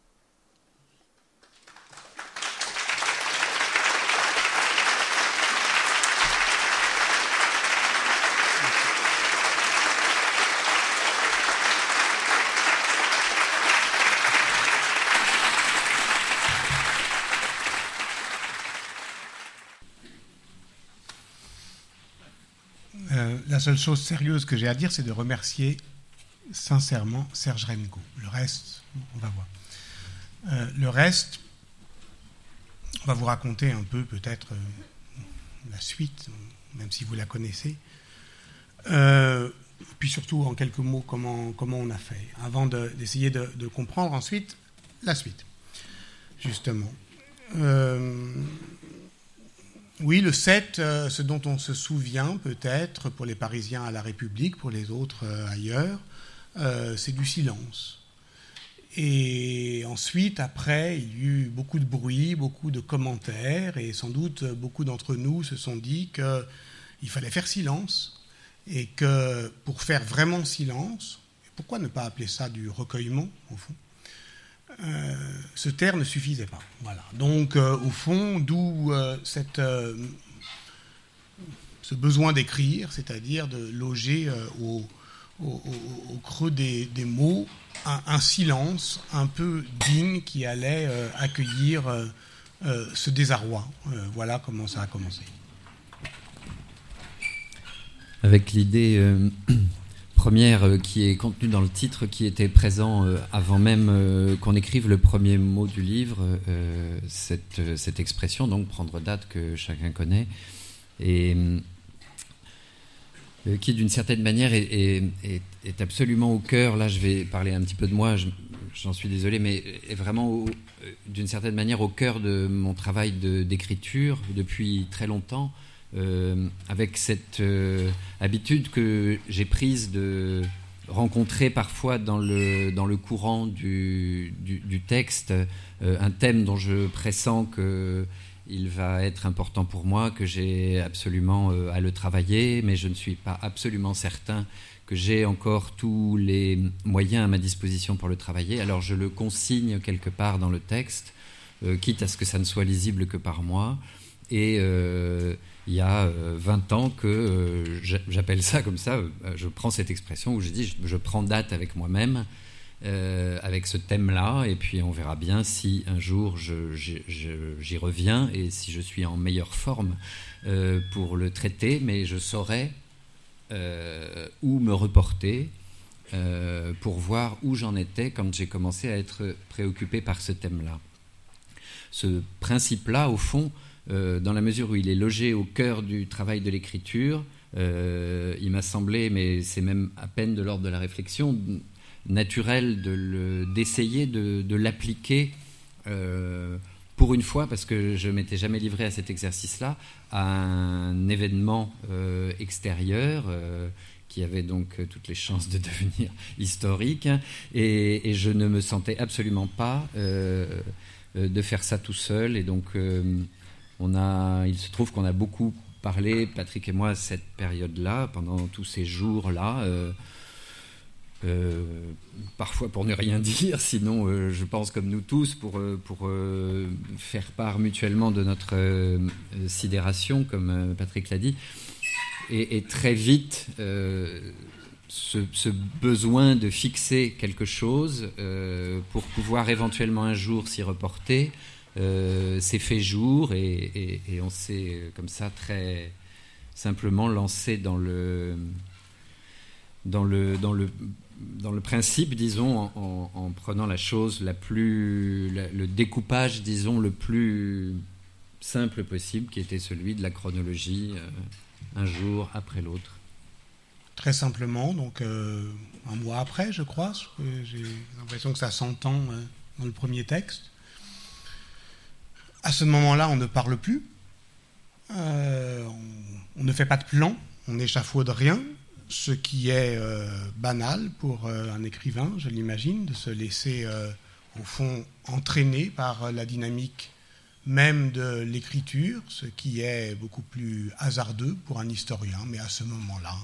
Speaker 3: La seule chose sérieuse que j'ai à dire, c'est de remercier sincèrement Serge Remco. Le reste, on va voir. Euh, le reste, on va vous raconter un peu peut-être euh, la suite, même si vous la connaissez. Euh, puis surtout, en quelques mots, comment, comment on a fait, avant de, d'essayer de, de comprendre ensuite la suite, justement. Euh, Oui, le sept, euh, ce dont on se souvient peut-être pour les Parisiens à la République, pour les autres euh, ailleurs, euh, c'est du silence. Et ensuite, après, il y a eu beaucoup de bruit, beaucoup de commentaires, et sans doute beaucoup d'entre nous se sont dit qu'il fallait faire silence, et que pour faire vraiment silence, pourquoi ne pas appeler ça du recueillement, au fond ? Euh, se taire ne suffisait pas. Voilà. Donc, euh, au fond, d'où euh, cette, euh, ce besoin d'écrire, c'est-à-dire de loger euh, au, au, au, au creux des, des mots un, un silence un peu digne qui allait euh, accueillir euh, euh, ce désarroi. Euh, voilà comment ça a commencé.
Speaker 4: Avec l'idée... Euh... première euh, qui est contenue dans le titre, qui était présent euh, avant même euh, qu'on écrive le premier mot du livre, euh, cette, euh, cette expression, donc prendre date, que chacun connaît, et euh, qui d'une certaine manière est, est, est, est absolument au cœur, là je vais parler un petit peu de moi, je, j'en suis désolé, mais est vraiment au, d'une certaine manière au cœur de mon travail de, d'écriture depuis très longtemps. Euh, avec cette euh, habitude que j'ai prise de, rencontrer parfois dans le, dans le courant du, du, du texte euh, un thème dont je pressens qu'il va être important pour moi, que j'ai absolument euh, à le travailler, mais je ne suis pas absolument certain que j'ai encore tous les moyens à ma disposition pour le travailler. Alors je le consigne quelque part dans le texte, euh, quitte à ce que ça ne soit lisible que par moi. Et euh, il y a euh, vingt ans que euh, j'appelle ça comme ça, euh, je prends cette expression où je dis je, je prends date avec moi-même, euh, avec ce thème-là, et puis on verra bien si un jour je, je, je, j'y reviens et si je suis en meilleure forme euh, pour le traiter, mais je saurai Euh, où me reporter euh, pour voir où j'en étais quand j'ai commencé à être préoccupé par ce thème-là. Ce principe-là, au fond, euh, dans la mesure où il est logé au cœur du travail de l'écriture, euh, il m'a semblé, mais c'est même à peine de l'ordre de la réflexion, naturel de le, d'essayer de, de l'appliquer euh, pour une fois, parce que je ne m'étais jamais livré à cet exercice-là, à un événement euh, extérieur euh, qui avait donc toutes les chances de devenir historique, et, et je ne me sentais absolument pas euh, de faire ça tout seul. Et donc, euh, on a, il se trouve qu'on a beaucoup parlé, Patrick et moi, cette période-là, pendant tous ces jours-là, euh, Euh, parfois pour ne rien dire, sinon euh, je pense comme nous tous pour, euh, pour euh, faire part mutuellement de notre euh, sidération, comme euh, Patrick l'a dit, et, et très vite euh, ce, ce besoin de fixer quelque chose euh, pour pouvoir éventuellement un jour s'y reporter euh, s'est fait jour, et, et, et on s'est comme ça très simplement lancé dans le dans le dans le dans le principe, disons, en, en, en prenant la chose la plus, la, le découpage, disons, le plus simple possible, qui était celui de la chronologie, euh, un jour après l'autre.
Speaker 3: Très simplement, donc euh, un mois après, je crois, j'ai l'impression que ça s'entend euh, dans le premier texte. À ce moment-là, on ne parle plus, euh, on, on ne fait pas de plan, on n'échafaude rien. Ce qui est euh, banal pour euh, un écrivain, je l'imagine, de se laisser, euh, au fond, entraîner par la dynamique même de l'écriture, ce qui est beaucoup plus hasardeux pour un historien. Mais à ce moment-là,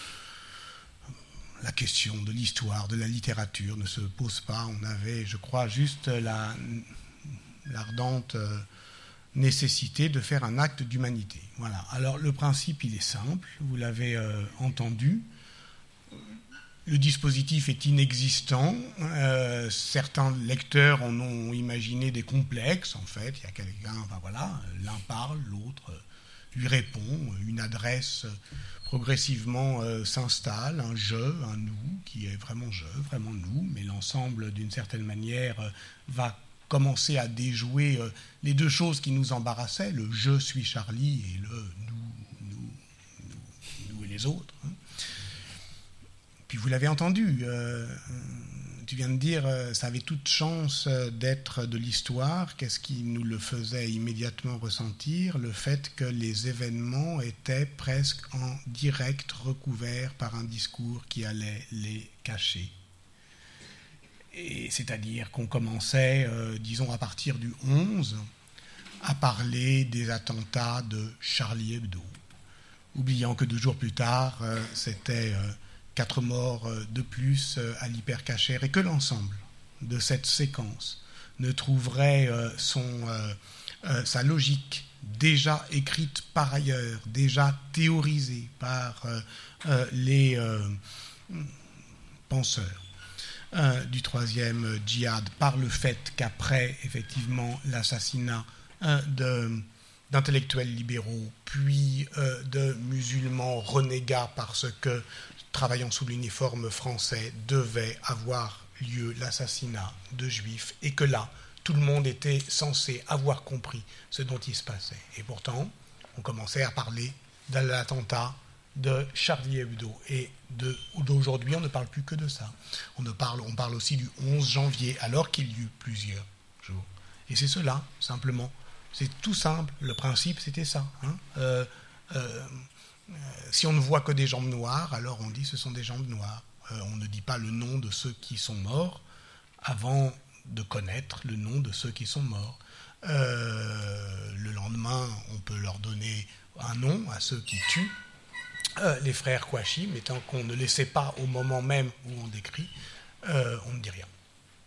Speaker 3: la question de l'histoire, de la littérature ne se pose pas. On avait, je crois, juste la, l'ardente euh, nécessité de faire un acte d'humanité. Voilà. Alors le principe, il est simple, vous l'avez euh, entendu. Le dispositif est inexistant. Euh, certains lecteurs en ont imaginé des complexes, en fait. Il y a quelqu'un, enfin voilà, l'un parle, l'autre lui répond, une adresse progressivement euh, s'installe, un je, un nous, qui est vraiment je, vraiment nous, mais l'ensemble, d'une certaine manière, euh, va commencer à déjouer euh, les deux choses qui nous embarrassaient, le « je suis Charlie » et le « nous, nous, nous, nous et les autres ». Hein. Puis vous l'avez entendu, euh, tu viens de dire euh, ça avait toute chance d'être de l'histoire. Qu'est-ce qui nous le faisait immédiatement ressentir? Le fait que les événements étaient presque en direct recouverts par un discours qui allait les cacher. Et c'est-à-dire qu'on commençait, euh, disons à partir du onze, à parler des attentats de Charlie Hebdo, oubliant que deux jours plus tard, euh, c'était euh, quatre morts euh, de plus euh, à l'hypercachère, et que l'ensemble de cette séquence ne trouverait euh, son, euh, euh, sa logique déjà écrite par ailleurs, déjà théorisée par euh, euh, les euh, penseurs Euh, du troisième euh, djihad, par le fait qu'après, effectivement, l'assassinat euh, de, d'intellectuels libéraux, puis euh, de musulmans renégats parce que, travaillant sous l'uniforme français, devait avoir lieu l'assassinat de juifs, et que là, tout le monde était censé avoir compris ce dont il se passait. Et pourtant, on commençait à parler de l'attentat de Charlie Hebdo, et de, d'aujourd'hui on ne parle plus que de ça. On, ne parle, on parle aussi du onze janvier, alors qu'il y eut plusieurs jours. Et c'est cela, simplement. C'est tout simple. Le principe, c'était ça. Hein. Euh, euh, euh, si on ne voit que des jambes noires, alors on dit ce sont des jambes noires. Euh, on ne dit pas le nom de ceux qui sont morts avant de connaître le nom de ceux qui sont morts. Euh, le lendemain, on peut leur donner un nom à ceux qui tuent. Euh, les frères Kouachi, mais tant qu'on ne les sait pas au moment même où on décrit, euh, on ne dit rien.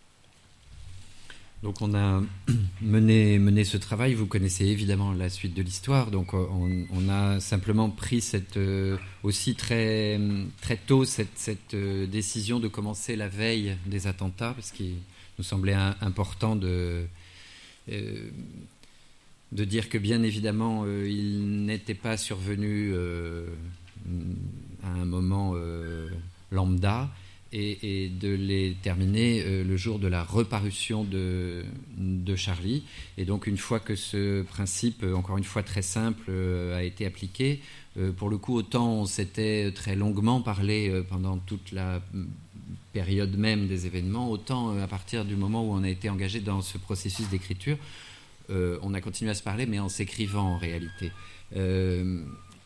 Speaker 4: Donc on a mené, mené ce travail, vous connaissez évidemment la suite de l'histoire, donc on, on a simplement pris cette, euh, aussi très, très tôt cette, cette euh, décision de commencer la veille des attentats, parce qu'il nous semblait un, important de, euh, de dire que bien évidemment euh, il n'était pas survenu euh, à un moment euh, lambda, Et, et de les terminer euh, le jour de la reparution de, de Charlie. Et donc une fois que ce principe, encore une fois très simple, euh, a été appliqué, euh, pour le coup autant on s'était très longuement parlé euh, pendant toute la période même des événements, autant euh, à partir du moment où on a été engagé dans ce processus d'écriture, euh, on a continué à se parler, mais en s'écrivant en réalité. Euh,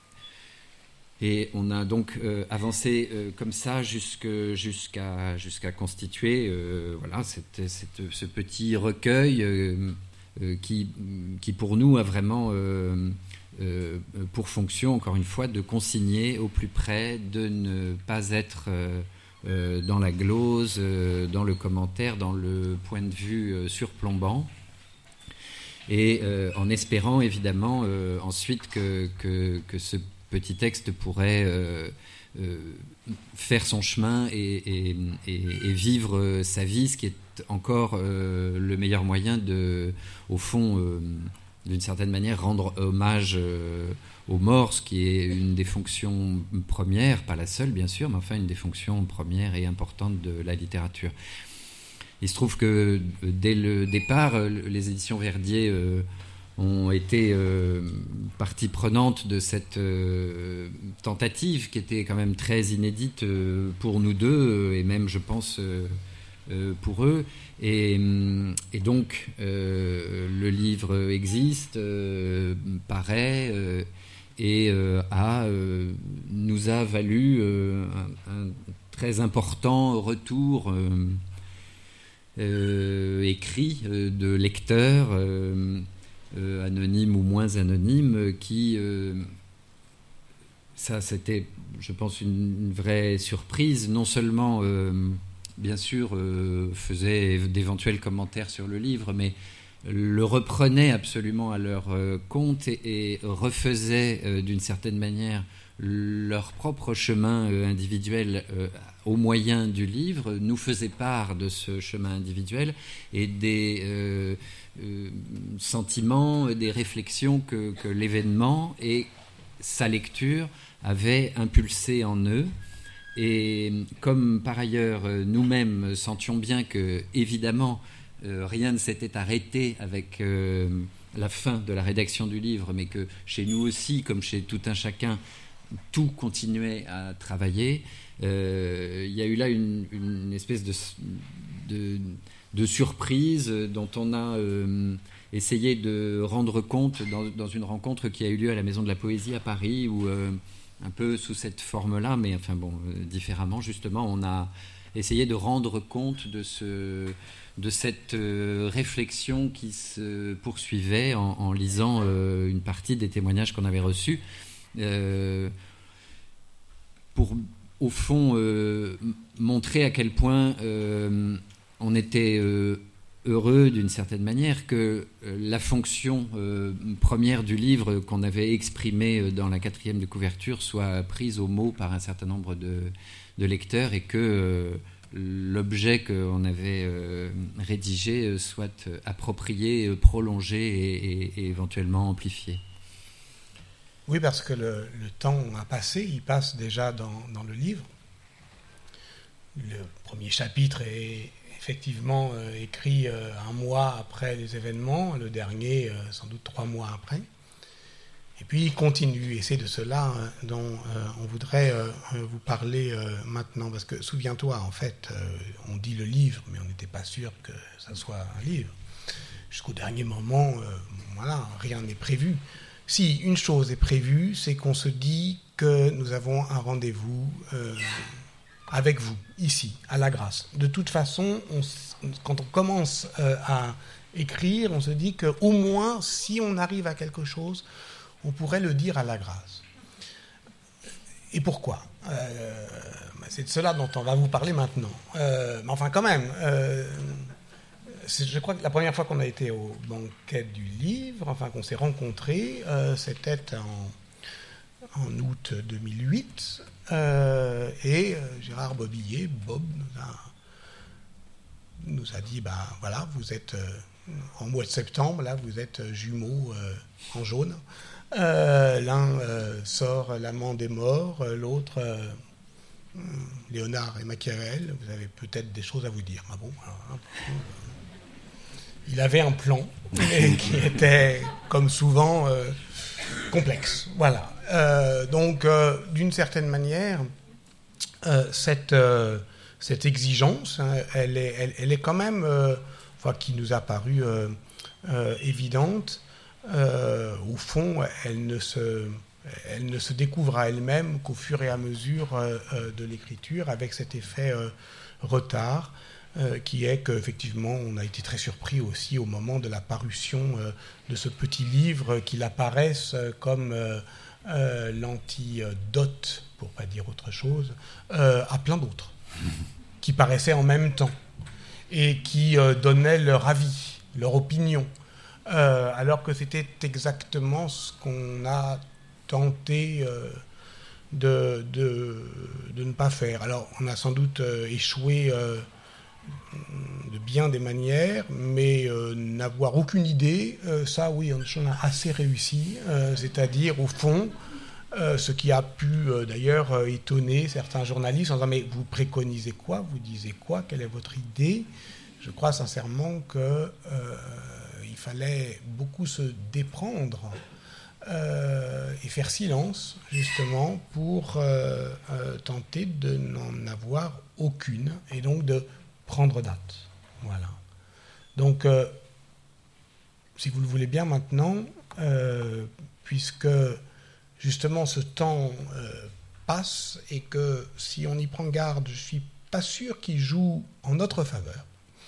Speaker 4: Et on a donc euh, avancé euh, comme ça jusque, jusqu'à, jusqu'à constituer euh, voilà, cette, cette, ce petit recueil euh, euh, qui, qui, pour nous, a vraiment euh, euh, pour fonction, encore une fois, de consigner au plus près, de ne pas être euh, euh, dans la glose, euh, dans le commentaire, dans le point de vue euh, surplombant. Et euh, en espérant, évidemment, euh, ensuite que, que, que ce petit texte pourrait euh, euh, faire son chemin et, et, et, et vivre sa vie, ce qui est encore euh, le meilleur moyen de, au fond, euh, d'une certaine manière, rendre hommage euh, aux morts, ce qui est une des fonctions premières, pas la seule bien sûr, mais enfin une des fonctions premières et importantes de la littérature. Il se trouve que dès le départ, les éditions Verdier euh, ont été euh, partie prenante de cette euh, tentative qui était quand même très inédite euh, pour nous deux euh, et même je pense euh, euh, pour eux et, et donc euh, le livre existe, euh, paraît euh, et euh, a, euh, nous a valu euh, un, un très important retour euh, euh, écrit euh, de lecteurs euh, Euh, anonymes ou moins anonymes, qui, euh, ça c'était, je pense, une, une vraie surprise, non seulement, euh, bien sûr, euh, faisaient d'éventuels commentaires sur le livre, mais le reprenaient absolument à leur euh, compte et, et refaisaient euh, d'une certaine manière leur propre chemin euh, individuel euh, au moyen du livre, nous faisaient part de ce chemin individuel et des euh, euh, sentiments, des réflexions que, que l'événement et sa lecture avaient impulsé en eux. Et comme par ailleurs nous-mêmes sentions bien que, évidemment, euh, rien ne s'était arrêté avec euh, la fin de la rédaction du livre, mais que chez nous aussi, comme chez tout un chacun, tout continuait à travailler, euh, il y a eu là une, une espèce de, de, de surprise dont on a euh, essayé de rendre compte dans, dans une rencontre qui a eu lieu à la Maison de la Poésie à Paris, où euh, un peu sous cette forme-là, mais enfin bon, euh, différemment justement, on a essayé de rendre compte de, ce, de cette euh, réflexion qui se poursuivait en, en lisant euh, une partie des témoignages qu'on avait reçus. Euh, pour au fond euh, montrer à quel point euh, on était euh, heureux d'une certaine manière que euh, la fonction euh, première du livre qu'on avait exprimée dans la quatrième de couverture soit prise au mot par un certain nombre de, de lecteurs et que euh, l'objet qu'on avait euh, rédigé soit approprié, prolongé et, et, et éventuellement amplifié.
Speaker 3: Oui, parce que le, le temps a passé, il passe déjà dans, dans le livre. Le premier chapitre est effectivement euh, écrit euh, un mois après les événements, le dernier euh, sans doute trois mois après. Et puis il continue, et c'est de cela euh, dont euh, on voudrait euh, vous parler euh, maintenant, parce que souviens-toi, en fait, euh, on dit le livre, mais on n'était pas sûr que ça soit un livre. Jusqu'au dernier moment, euh, voilà, rien n'est prévu. Si une chose est prévue, c'est qu'on se dit que nous avons un rendez-vous euh, avec vous, ici, à la Grâce. De toute façon, on, quand on commence euh, à écrire, on se dit qu'au moins, si on arrive à quelque chose, on pourrait le dire à la Grâce. Et pourquoi ? euh, C'est de cela dont on va vous parler maintenant. Euh, mais enfin, quand même, euh, c'est, je crois que la première fois qu'on a été au banquet du livre, enfin qu'on s'est rencontrés, euh, c'était en, en août deux mille huit, euh, et euh, Gérard Bobillier, Bob, nous a, nous a dit, ben voilà, vous êtes euh, en mois de septembre, là, vous êtes jumeaux euh, en jaune. Euh, l'un euh, sort L'amant des morts, euh, l'autre euh, Léonard et Machiavel. Vous avez peut-être des choses à vous dire. Ah bon, alors, hein, il avait un plan et qui était, comme souvent, euh, complexe. Voilà. Euh, donc, euh, d'une certaine manière, euh, cette, euh, cette exigence, hein, elle, est, elle, elle est quand même, euh, enfin, qui nous a paru euh, euh, évidente. Euh, au fond, elle ne, se, elle ne se découvre à elle-même qu'au fur et à mesure euh, de l'écriture, avec cet effet euh, retard, euh, qui est qu'effectivement, on a été très surpris aussi au moment de la parution euh, de ce petit livre, qu'il apparaisse comme euh, euh, l'antidote, pour ne pas dire autre chose, euh, à plein d'autres, qui paraissaient en même temps, et qui euh, donnaient leur avis, leur opinion. Euh, alors que c'était exactement ce qu'on a tenté euh, de, de, de ne pas faire. Alors, on a sans doute euh, échoué euh, de bien des manières, mais euh, n'avoir aucune idée, euh, ça, oui, on a assez réussi. Euh, c'est-à-dire, au fond, euh, ce qui a pu, euh, d'ailleurs, euh, étonner certains journalistes en disant « Mais vous préconisez quoi ? Vous disiez quoi ? Quelle est votre idée ?» Je crois sincèrement que... Euh, il fallait beaucoup se déprendre euh, et faire silence, justement, pour euh, euh, tenter de n'en avoir aucune, et donc de prendre date. Voilà. Donc, euh, si vous le voulez bien maintenant, euh, puisque, justement, ce temps euh, passe, et que, si on y prend garde, je ne suis pas sûr qu'il joue en notre faveur,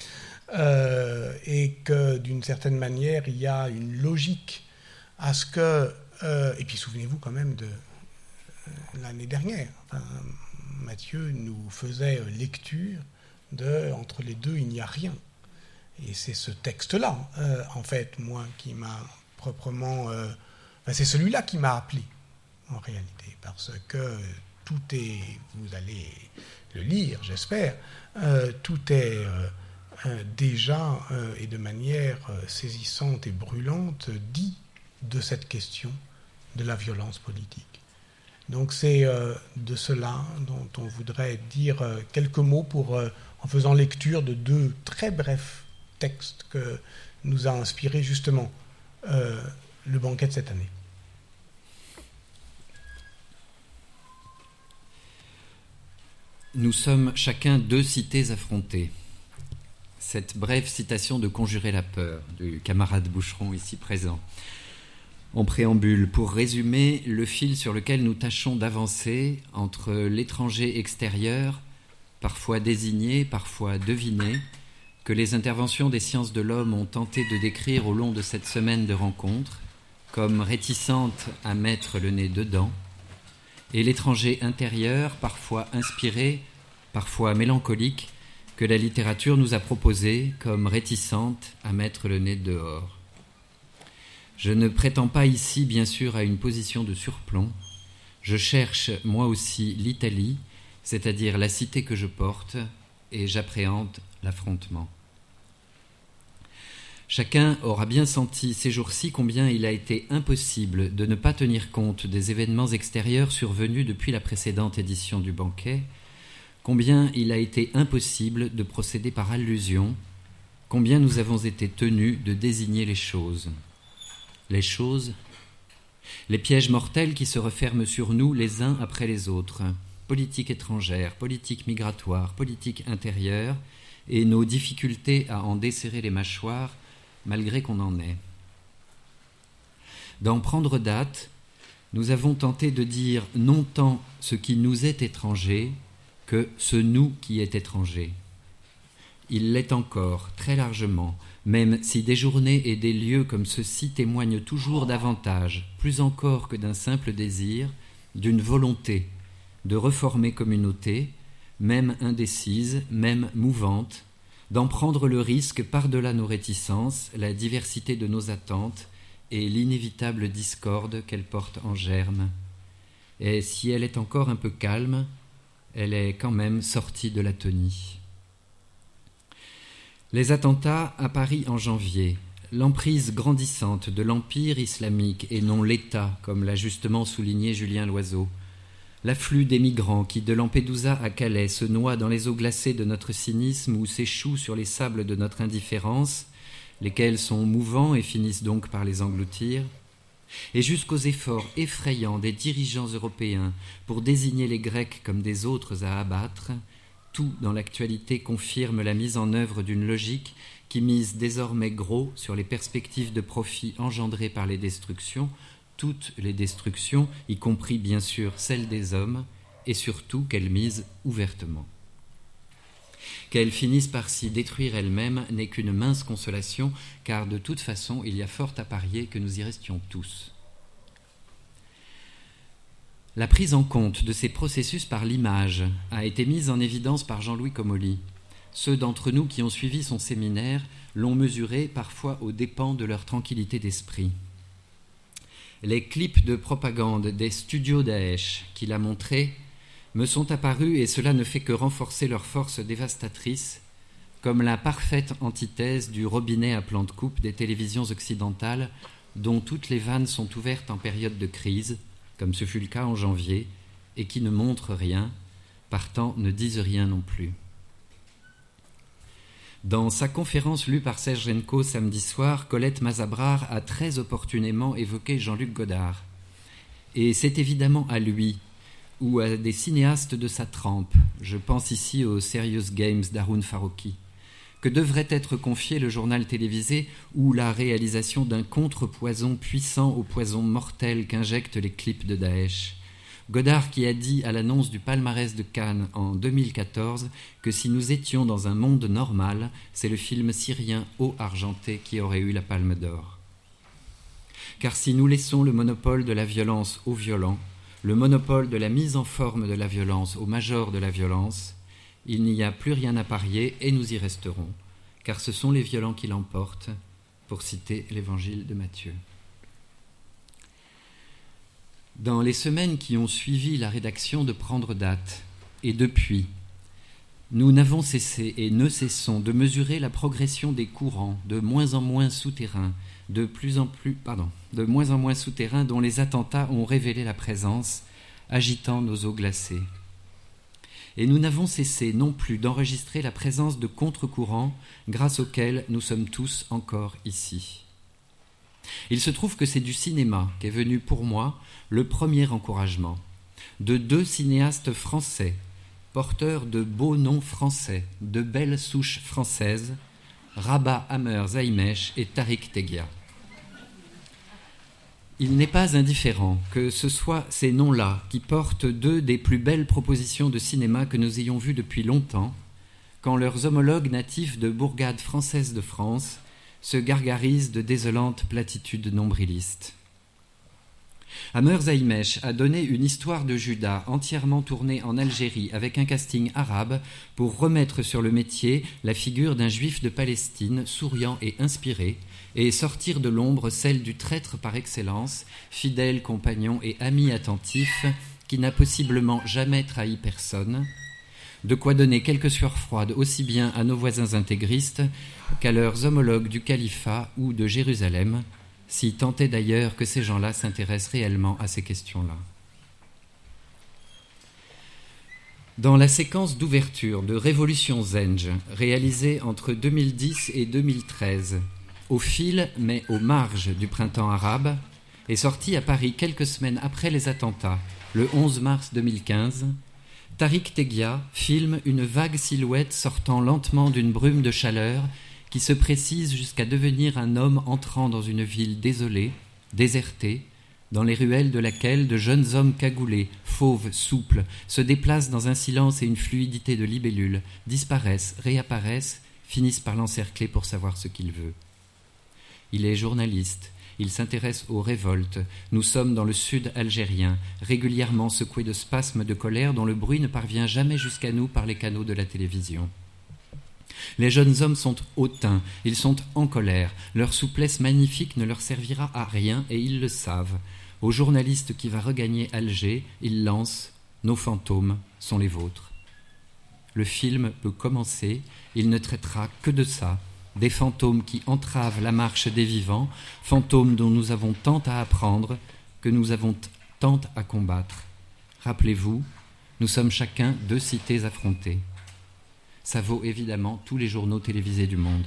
Speaker 3: Euh, et que d'une certaine manière il y a une logique à ce que euh, et puis souvenez-vous quand même de euh, l'année dernière, enfin, Mathieu nous faisait lecture de entre les deux il n'y a rien, et c'est ce texte là euh, en fait moi qui m'a proprement euh, enfin, c'est celui-là qui m'a appelé en réalité, parce que tout est, vous allez le lire j'espère, euh, tout est euh, Euh, déjà euh, et de manière euh, saisissante et brûlante dit de cette question de la violence politique. Donc c'est euh, de cela dont on voudrait dire euh, quelques mots pour, euh, en faisant lecture de deux très brefs textes que nous a inspiré justement euh, le banquet de cette année.
Speaker 4: Nous sommes chacun deux cités affrontées. Cette brève citation de Conjurer la peur du camarade Boucheron ici présent. En préambule, pour résumer le fil sur lequel nous tâchons d'avancer entre l'étranger extérieur, parfois désigné, parfois deviné, que les interventions des sciences de l'homme ont tenté de décrire au long de cette semaine de rencontres, comme réticente à mettre le nez dedans, et l'étranger intérieur, parfois inspiré, parfois mélancolique, que la littérature nous a proposé comme réticente à mettre le nez dehors. Je ne prétends pas ici, bien sûr, à une position de surplomb. Je cherche, moi aussi, l'Italie, c'est-à-dire la cité que je porte, et j'appréhende l'affrontement. Chacun aura bien senti ces jours-ci combien il a été impossible de ne pas tenir compte des événements extérieurs survenus depuis la précédente édition du banquet, combien il a été impossible de procéder par allusion, combien nous avons été tenus de désigner les choses. Les choses, les pièges mortels qui se referment sur nous les uns après les autres, politique étrangère, politique migratoire, politique intérieure, et nos difficultés à en desserrer les mâchoires, malgré qu'on en ait. D'en prendre date, nous avons tenté de dire non tant ce qui nous est étranger, que ce nous qui est étranger. Il l'est encore, très largement, même si des journées et des lieux comme ceux-ci témoignent toujours davantage, plus encore que d'un simple désir, d'une volonté de reformer communauté, même indécise, même mouvante, d'en prendre le risque par-delà nos réticences, la diversité de nos attentes et l'inévitable discorde qu'elle porte en germe. Et si elle est encore un peu calme, elle est quand même sortie de l'atonie. Les attentats à Paris en janvier, l'emprise grandissante de l'empire islamique et non l'État, comme l'a justement souligné Julien Loiseau, l'afflux des migrants qui, de Lampedusa à Calais, se noient dans les eaux glacées de notre cynisme ou s'échouent sur les sables de notre indifférence, lesquels sont mouvants et finissent donc par les engloutir, et jusqu'aux efforts effrayants des dirigeants européens pour désigner les Grecs comme des autres à abattre, tout dans l'actualité confirme la mise en œuvre d'une logique qui mise désormais gros sur les perspectives de profit engendrées par les destructions, toutes les destructions, y compris bien sûr celles des hommes, et surtout qu'elles misent ouvertement. Qu'elles finissent par s'y détruire elles-mêmes n'est qu'une mince consolation, car de toute façon il y a fort à parier que nous y restions tous. La prise en compte de ces processus par l'image a été mise en évidence par Jean-Louis Comolli. Ceux d'entre nous qui ont suivi son séminaire l'ont mesuré parfois aux dépens de leur tranquillité d'esprit. Les clips de propagande des studios Daesh qu'il a montrés me sont apparus, et cela ne fait que renforcer leur force dévastatrice, comme la parfaite antithèse du robinet à plante coupe des télévisions occidentales, dont toutes les vannes sont ouvertes en période de crise, comme ce fut le cas en janvier, et qui ne montrent rien, partant ne disent rien non plus. Dans sa conférence lue par Serge Genco samedi soir, Colette Mazabrar a très opportunément évoqué Jean-Luc Godard. Et c'est évidemment à lui, ou à des cinéastes de sa trempe, je pense ici aux Serious Games d'Haroun Farroukhi, que devrait être confié le journal télévisé ou la réalisation d'un contrepoison puissant au poison mortel qu'injectent les clips de Daesh. Godard qui a dit à l'annonce du palmarès de Cannes en deux mille quatorze que si nous étions dans un monde normal, c'est le film syrien Eau argentée qui aurait eu la Palme d'Or. Car si nous laissons le monopole de la violence aux violents, le monopole de la mise en forme de la violence aux majors de la violence, il n'y a plus rien à parier et nous y resterons, car ce sont les violents qui l'emportent, pour citer l'évangile de Matthieu. Dans les semaines qui ont suivi la rédaction de Prendre Date, et depuis, nous n'avons cessé et ne cessons de mesurer la progression des courants de moins en moins souterrains, de plus en plus, pardon, de moins en moins souterrains dont les attentats ont révélé la présence, agitant nos eaux glacées. Et nous n'avons cessé non plus d'enregistrer la présence de contre-courants grâce auxquels nous sommes tous encore ici. Il se trouve que c'est du cinéma qu'est venu pour moi le premier encouragement, de deux cinéastes français, porteurs de beaux noms français, de belles souches françaises, Rabat Amer Zaimesh et Tariq Teghia. Il n'est pas indifférent que ce soit ces noms-là qui portent deux des plus belles propositions de cinéma que nous ayons vues depuis longtemps, quand leurs homologues natifs de bourgades françaises de France se gargarisent de désolantes platitudes nombrilistes. Amer Zaimesh a donné une histoire de Judas entièrement tournée en Algérie avec un casting arabe pour remettre sur le métier la figure d'un juif de Palestine souriant et inspiré et sortir de l'ombre celle du traître par excellence, fidèle compagnon et ami attentif qui n'a possiblement jamais trahi personne. De quoi donner quelques sueurs froides aussi bien à nos voisins intégristes qu'à leurs homologues du califat ou de Jérusalem, si tant est d'ailleurs que ces gens-là s'intéressent réellement à ces questions-là. Dans la séquence d'ouverture de Révolution Zenge, réalisée entre deux mille dix et deux mille treize, au fil mais aux marges du printemps arabe, est sortie à Paris quelques semaines après les attentats, le onze mars deux mille quinze, Tariq Teghia filme une vague silhouette sortant lentement d'une brume de chaleur qui se précise jusqu'à devenir un homme entrant dans une ville désolée, désertée, dans les ruelles de laquelle de jeunes hommes cagoulés, faux fauve, souple, se déplacent dans un silence et une fluidité de libellule, disparaissent, réapparaissent, finissent par l'encercler pour savoir ce qu'il veut. Il est journaliste, il s'intéresse aux révoltes. Nous sommes dans le sud algérien, régulièrement secoués de spasmes de colère dont le bruit ne parvient jamais jusqu'à nous par les canaux de la télévision. Les jeunes hommes sont hautains, ils sont en colère, leur souplesse magnifique ne leur servira à rien et ils le savent. Au journaliste qui va regagner Alger, ils lancent « Nos fantômes sont les vôtres ». Le film peut commencer, il ne traitera que de ça, des fantômes qui entravent la marche des vivants, fantômes dont nous avons tant à apprendre, que nous avons t- tant à combattre. Rappelez-vous, nous sommes chacun deux cités affrontées. Ça vaut évidemment tous les journaux télévisés du monde.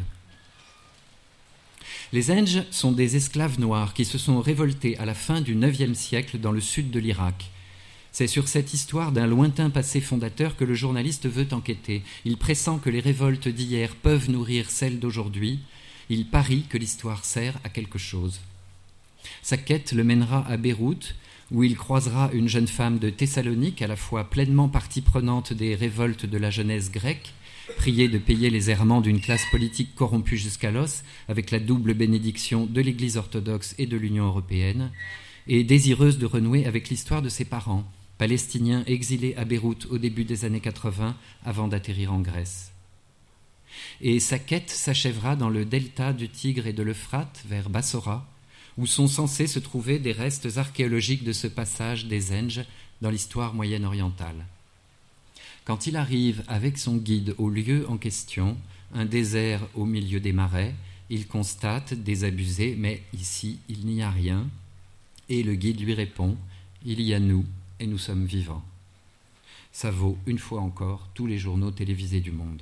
Speaker 4: Les Zenj sont des esclaves noirs qui se sont révoltés à la fin du neuvième siècle dans le sud de l'Irak. C'est sur cette histoire d'un lointain passé fondateur que le journaliste veut enquêter. Il pressent que les révoltes d'hier peuvent nourrir celles d'aujourd'hui. Il parie que l'histoire sert à quelque chose. Sa quête le mènera à Beyrouth, où il croisera une jeune femme de Thessalonique, à la fois pleinement partie prenante des révoltes de la jeunesse grecque, priée de payer les errements d'une classe politique corrompue jusqu'à l'os, avec la double bénédiction de l'Église orthodoxe et de l'Union européenne, et désireuse de renouer avec l'histoire de ses parents, palestiniens exilés à Beyrouth au début des années quatre-vingts avant d'atterrir en Grèce. Et sa quête s'achèvera dans le delta du Tigre et de l'Euphrate, vers Bassora, où sont censés se trouver des restes archéologiques de ce passage des Zenj dans l'histoire moyenne-orientale. Quand il arrive avec son guide au lieu en question, un désert au milieu des marais, il constate, désabusé, mais ici il n'y a rien, et le guide lui répond, il y a nous, et nous sommes vivants. Ça vaut, une fois encore, tous les journaux télévisés du monde.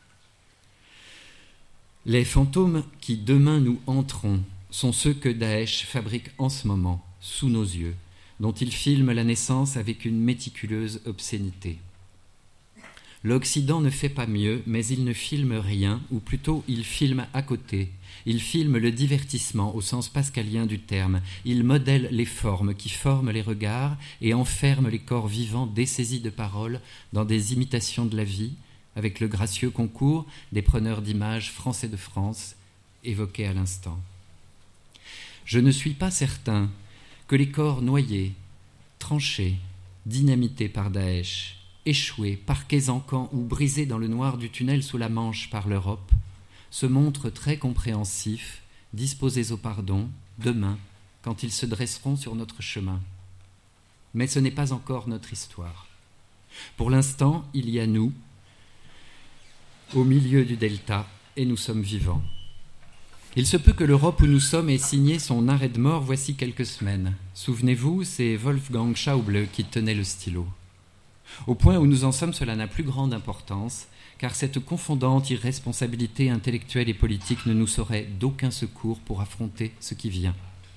Speaker 4: Les fantômes qui demain nous hanteront sont ceux que Daesh fabrique en ce moment, sous nos yeux, dont il filme la naissance avec une méticuleuse obscénité. L'Occident ne fait pas mieux, mais il ne filme rien, ou plutôt il filme à côté. Il filme le divertissement au sens pascalien du terme. Il modèle les formes qui forment les regards et enferme les corps vivants dessaisis de paroles dans des imitations de la vie, avec le gracieux concours des preneurs d'images français de France, évoqués à l'instant. Je ne suis pas certain que les corps noyés, tranchés, dynamités par Daesh, échoués, parqués en camp ou brisés dans le noir du tunnel sous la Manche par l'Europe, se montrent très compréhensifs, disposés au pardon, demain, quand ils se dresseront sur notre chemin. Mais ce n'est pas encore notre histoire. Pour l'instant, il y a nous, au milieu du delta, et nous sommes vivants. Il se peut que l'Europe où nous sommes ait signé son arrêt de mort voici quelques semaines. Souvenez-vous, c'est Wolfgang Schauble qui tenait le stylo. Au point où nous en sommes, cela n'a plus grande importance, car cette confondante irresponsabilité intellectuelle et politique ne nous saurait d'aucun secours pour affronter ce qui vient.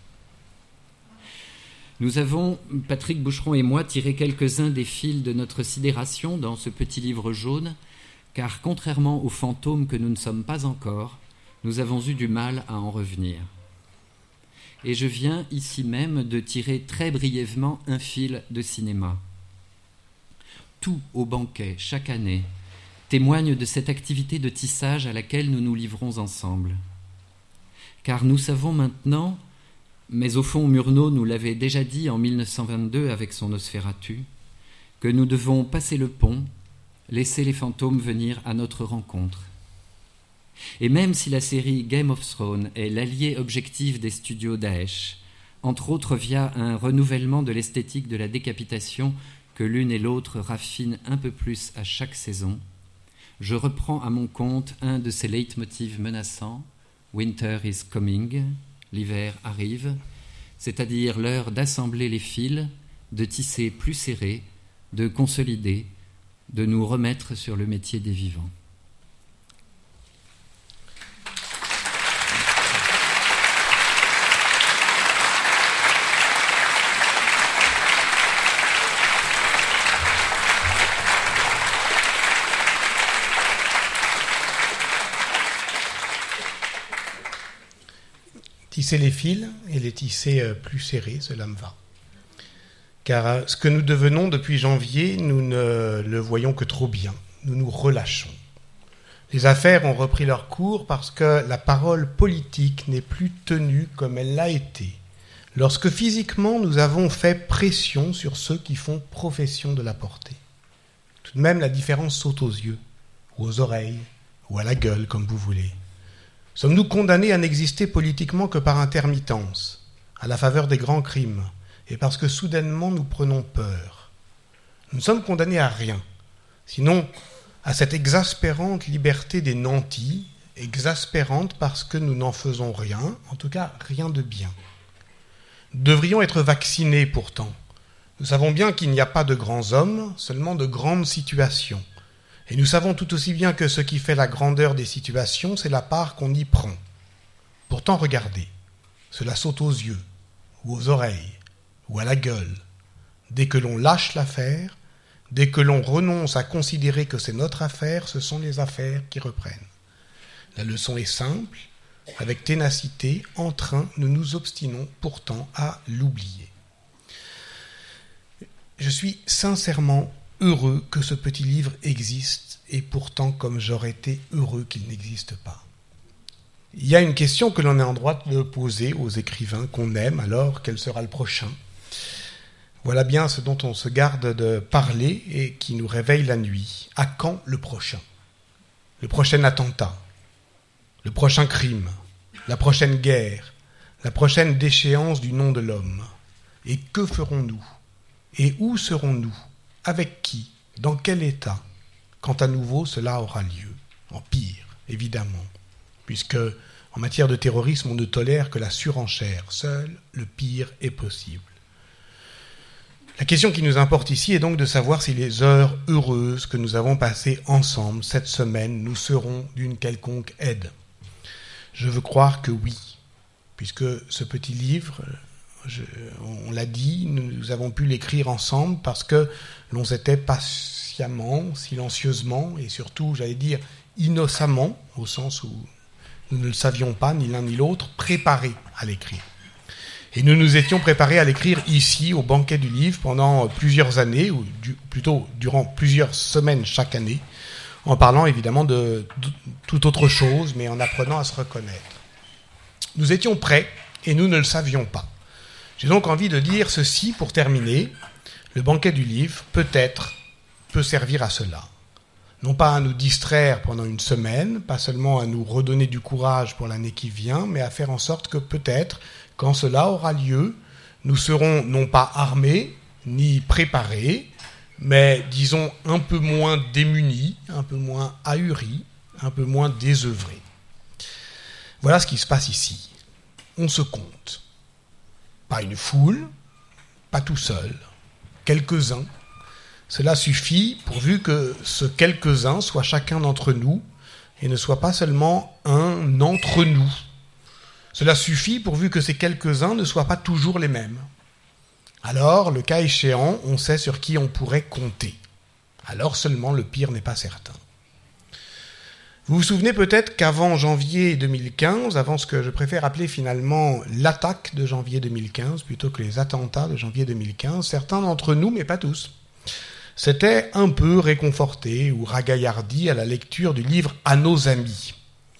Speaker 4: Nous avons, Patrick Boucheron et moi, tiré quelques-uns des fils de notre sidération dans ce petit livre jaune, car contrairement aux fantômes que nous ne sommes pas encore, nous avons eu du mal à en revenir. Et je viens ici même de tirer très brièvement un fil de cinéma. Tout au banquet, chaque année, témoigne de cette activité de tissage à laquelle nous nous livrons ensemble. Car nous savons maintenant, mais au fond Murnau nous l'avait déjà dit en mille neuf cent vingt-deux avec son Nosferatu, que nous devons passer le pont, laisser les fantômes venir à notre rencontre. Et même si la série Game of Thrones est l'allié objectif des studios Daesh, entre autres via un renouvellement de l'esthétique de la décapitation que l'une et l'autre raffinent un peu plus à chaque saison, je reprends à mon compte un de ces leitmotivs menaçants, « Winter is coming », l'hiver arrive, c'est-à-dire l'heure d'assembler les fils, de tisser plus serré, de consolider, de nous remettre sur le métier des vivants.
Speaker 3: Tisser les fils et les tisser plus serrés, cela me va. car ce que nous devenons depuis janvier, nous ne le voyons que trop bien. Nous nous relâchons. Les affaires ont repris leur cours parce que la parole politique n'est plus tenue comme elle l'a été, lorsque physiquement nous avons fait pression sur ceux qui font profession de la porter. Tout de même, la différence saute aux yeux, ou aux oreilles, ou à la gueule, comme vous voulez. Sommes-nous condamnés à n'exister politiquement que par intermittence, à la faveur des grands crimes, et parce que soudainement nous prenons peur? Nous ne sommes condamnés à rien, sinon à cette exaspérante liberté des nantis, exaspérante parce que nous n'en faisons rien, en tout cas rien de bien. Nous devrions être vaccinés pourtant. Nous savons bien qu'il n'y a pas de grands hommes, seulement de grandes situations. Et nous savons tout aussi bien que ce qui fait la grandeur des situations, c'est la part qu'on y prend. Pourtant, regardez, cela saute aux yeux, ou aux oreilles, ou à la gueule. Dès que l'on lâche l'affaire, dès que l'on renonce à considérer que c'est notre affaire, ce sont les affaires qui reprennent. La leçon est simple, avec ténacité, en train, nous nous obstinons pourtant à l'oublier. Je suis sincèrement heureux que ce petit livre existe, et pourtant comme j'aurais été heureux qu'il n'existe pas. Il y a une question que l'on est en droit de poser aux écrivains qu'on aime, alors quel sera le prochain ? Voilà bien ce dont on se garde de parler et qui nous réveille la nuit. À quand le prochain ? Le prochain attentat ? Le prochain crime ? La prochaine guerre ? La prochaine déchéance du nom de l'homme ? Et que ferons-nous ? Et où serons-nous ? Avec qui ? Dans quel état ? Quand à nouveau cela aura lieu ? En pire, évidemment, puisque en matière de terrorisme, on ne tolère que la surenchère. Seul le pire est possible. La question qui nous importe ici est donc de savoir si les heures heureuses que nous avons passées ensemble cette semaine nous seront d'une quelconque aide. Je veux croire que oui, puisque ce petit livre, je, on l'a dit, nous avons pu l'écrire ensemble parce que l'on s'était patiemment, silencieusement et surtout, j'allais dire, innocemment, au sens où nous ne le savions pas, ni l'un ni l'autre, préparés à l'écrire. Et nous nous étions préparés à l'écrire ici, au banquet du livre, pendant plusieurs années, ou du, plutôt durant plusieurs semaines chaque année, en parlant évidemment de, de toute autre chose, mais en apprenant à se reconnaître. Nous étions prêts, et nous ne le savions pas. J'ai donc envie de dire ceci pour terminer. Le banquet du livre, peut-être, peut servir à cela. Non pas à nous distraire pendant une semaine, pas seulement à nous redonner du courage pour l'année qui vient, mais à faire en sorte que peut-être, quand cela aura lieu, nous serons non pas armés, ni préparés, mais disons un peu moins démunis, un peu moins ahuris, un peu moins désœuvrés. Voilà ce qui se passe ici. On se compte. Pas une foule, pas tout seul, quelques-uns. Cela suffit pourvu que ce quelques-uns soit chacun d'entre nous et ne soit pas seulement un entre nous. Cela suffit pourvu que ces quelques-uns ne soient pas toujours les mêmes. Alors, le cas échéant, on sait sur qui on pourrait compter. Alors seulement le pire n'est pas certain. Vous vous souvenez peut-être qu'avant janvier deux mille quinze, avant ce que je préfère appeler finalement l'attaque de janvier deux mille quinze, plutôt que les attentats de janvier deux mille quinze, certains d'entre nous, mais pas tous, s'étaient un peu réconfortés ou ragaillardis à la lecture du livre « À nos amis ».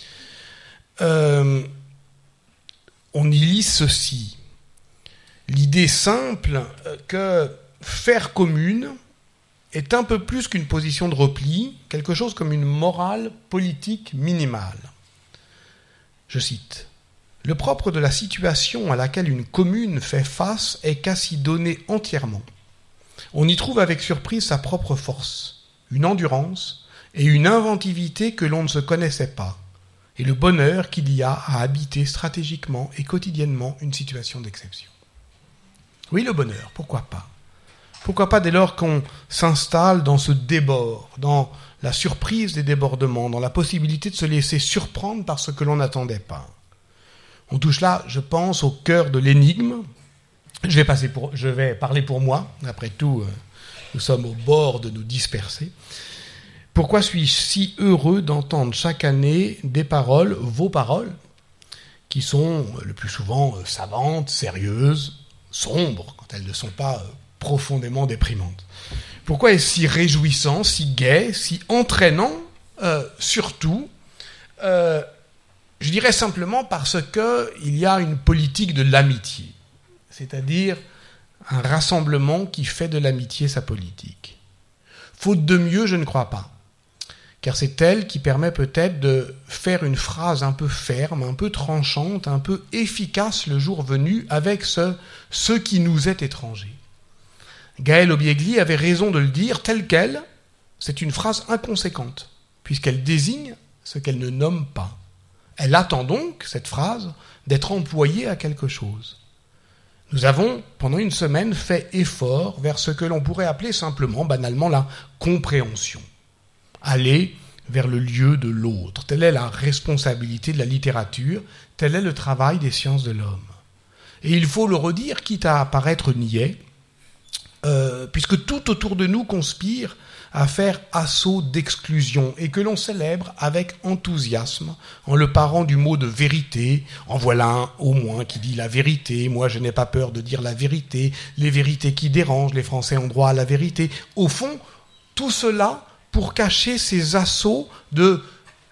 Speaker 3: Euh, on y lit ceci. L'idée simple que faire commune est un peu plus qu'une position de repli, quelque chose comme une morale politique minimale. Je cite. « Le propre de la situation à laquelle une commune fait face est qu'à s'y donner entièrement. On y trouve avec surprise sa propre force, une endurance et une inventivité que l'on ne se connaissait pas, et le bonheur qu'il y a à habiter stratégiquement et quotidiennement une situation d'exception. » Oui, le bonheur, pourquoi pas ? Pourquoi pas dès lors qu'on s'installe dans ce débord, dans la surprise des débordements, dans la possibilité de se laisser surprendre par ce que l'on n'attendait pas. On touche là, je pense, au cœur de l'énigme. Je vais, passer pour, je vais parler pour moi. Après tout, nous sommes au bord de nous disperser. Pourquoi suis-je si heureux d'entendre chaque année des paroles, vos paroles, qui sont le plus souvent savantes, sérieuses, sombres, quand elles ne sont pas
Speaker 5: profondément déprimante. Pourquoi est-ce si réjouissant, si gai, si entraînant? euh, Surtout, euh, je dirais simplement parce qu'il y a une politique de l'amitié, c'est-à-dire un rassemblement qui fait de l'amitié sa politique. Faute de mieux, je ne crois pas, car c'est elle qui permet peut-être de faire une phrase un peu ferme, un peu tranchante, un peu efficace le jour venu avec ce, ce qui nous est étranger. Gaël Obiegli avait raison de le dire tel quel, c'est une phrase inconséquente, puisqu'elle désigne ce qu'elle ne nomme pas. Elle attend donc, cette phrase, d'être employée à quelque chose. Nous avons, pendant une semaine, fait effort vers ce que l'on pourrait appeler simplement, banalement, la compréhension. Aller vers le lieu de l'autre. Telle est la responsabilité de la littérature, tel est le travail des sciences de l'homme. Et il faut le redire, quitte à paraître niais, euh, puisque tout autour de nous conspire à faire assaut d'exclusion et que l'on célèbre avec enthousiasme en le parant du mot de vérité. En voilà un au moins qui dit la vérité. Moi, je n'ai pas peur de dire la vérité. Les vérités qui dérangent, les Français ont droit à la vérité. Au fond, tout cela pour cacher ces assauts de,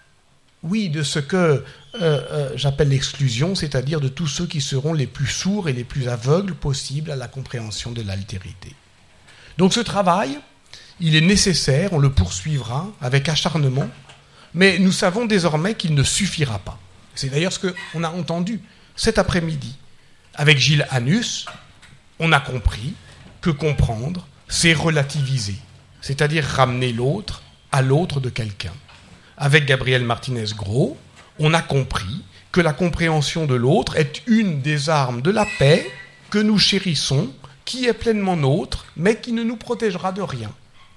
Speaker 5: oui, de ce que euh, euh, j'appelle l'exclusion, c'est-à-dire de tous ceux qui seront les plus sourds et les plus aveugles possibles à la compréhension de l'altérité. Donc ce travail, il est nécessaire, on le poursuivra avec acharnement, mais nous savons désormais qu'il ne suffira pas. C'est d'ailleurs ce qu'on a entendu cet après-midi. Avec Gilles Hanus, on a compris que comprendre, c'est relativiser, c'est-à-dire ramener l'autre à l'autre de quelqu'un. Avec Gabriel Martinez-Gros, on a compris que la compréhension de l'autre est une des armes de la paix que nous chérissons, qui est pleinement nôtre, mais qui ne nous protégera de rien.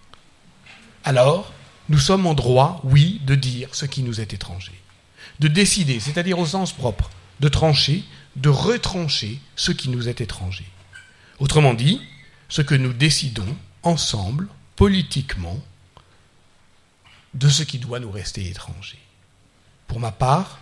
Speaker 5: Alors, nous sommes en droit, oui, de dire ce qui nous est étranger. De décider, c'est-à-dire au sens propre, de trancher, de retrancher ce qui nous est étranger. Autrement dit, ce que nous décidons ensemble, politiquement, de ce qui doit nous rester étranger. Pour ma part,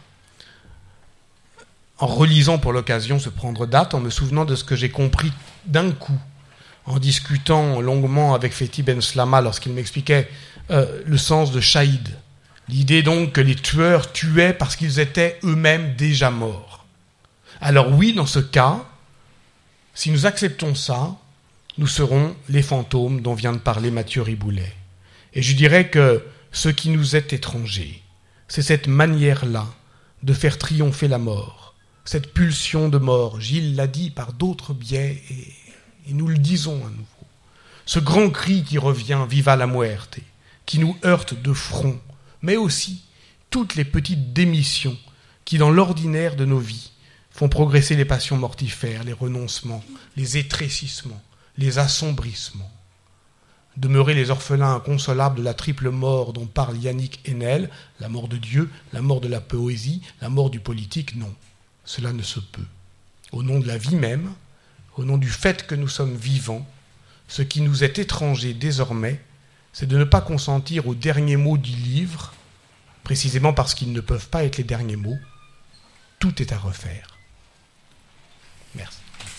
Speaker 5: en relisant pour l'occasion ce prendre date, en me souvenant de ce que j'ai compris d'un coup, en discutant longuement avec Fethi Benslama lorsqu'il m'expliquait euh, le sens de Shahid. L'idée donc que les tueurs tuaient parce qu'ils étaient eux-mêmes déjà morts. Alors oui, dans ce cas, si nous acceptons ça, nous serons les fantômes dont vient de parler Mathieu Riboulet. Et je dirais que ce qui nous est étranger, c'est cette manière-là de faire triompher la mort, cette pulsion de mort. Gilles l'a dit par d'autres biais et Et nous le disons à nouveau. Ce grand cri qui revient, viva la muerte, qui nous heurte de front, mais aussi toutes les petites démissions qui, dans l'ordinaire de nos vies, font progresser les passions mortifères, les renoncements, les étrécissements, les assombrissements. Demeurer les orphelins inconsolables de la triple mort dont parle Yannick Enel, la mort de Dieu, la mort de la poésie, la mort du politique, non. Cela ne se peut. Au nom de la vie même, au nom du fait que nous sommes vivants, ce qui nous est étranger désormais, c'est de ne pas consentir aux derniers mots du livre, précisément parce qu'ils ne peuvent pas être les derniers mots. Tout est à refaire. Merci.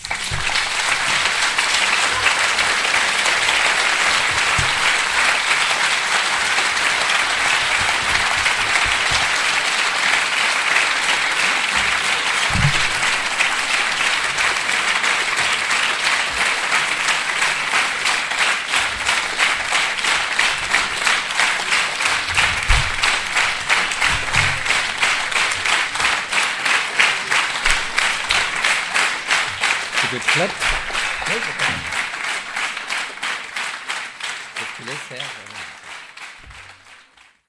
Speaker 4: Clap. Oui, je peux. Je te laisse faire.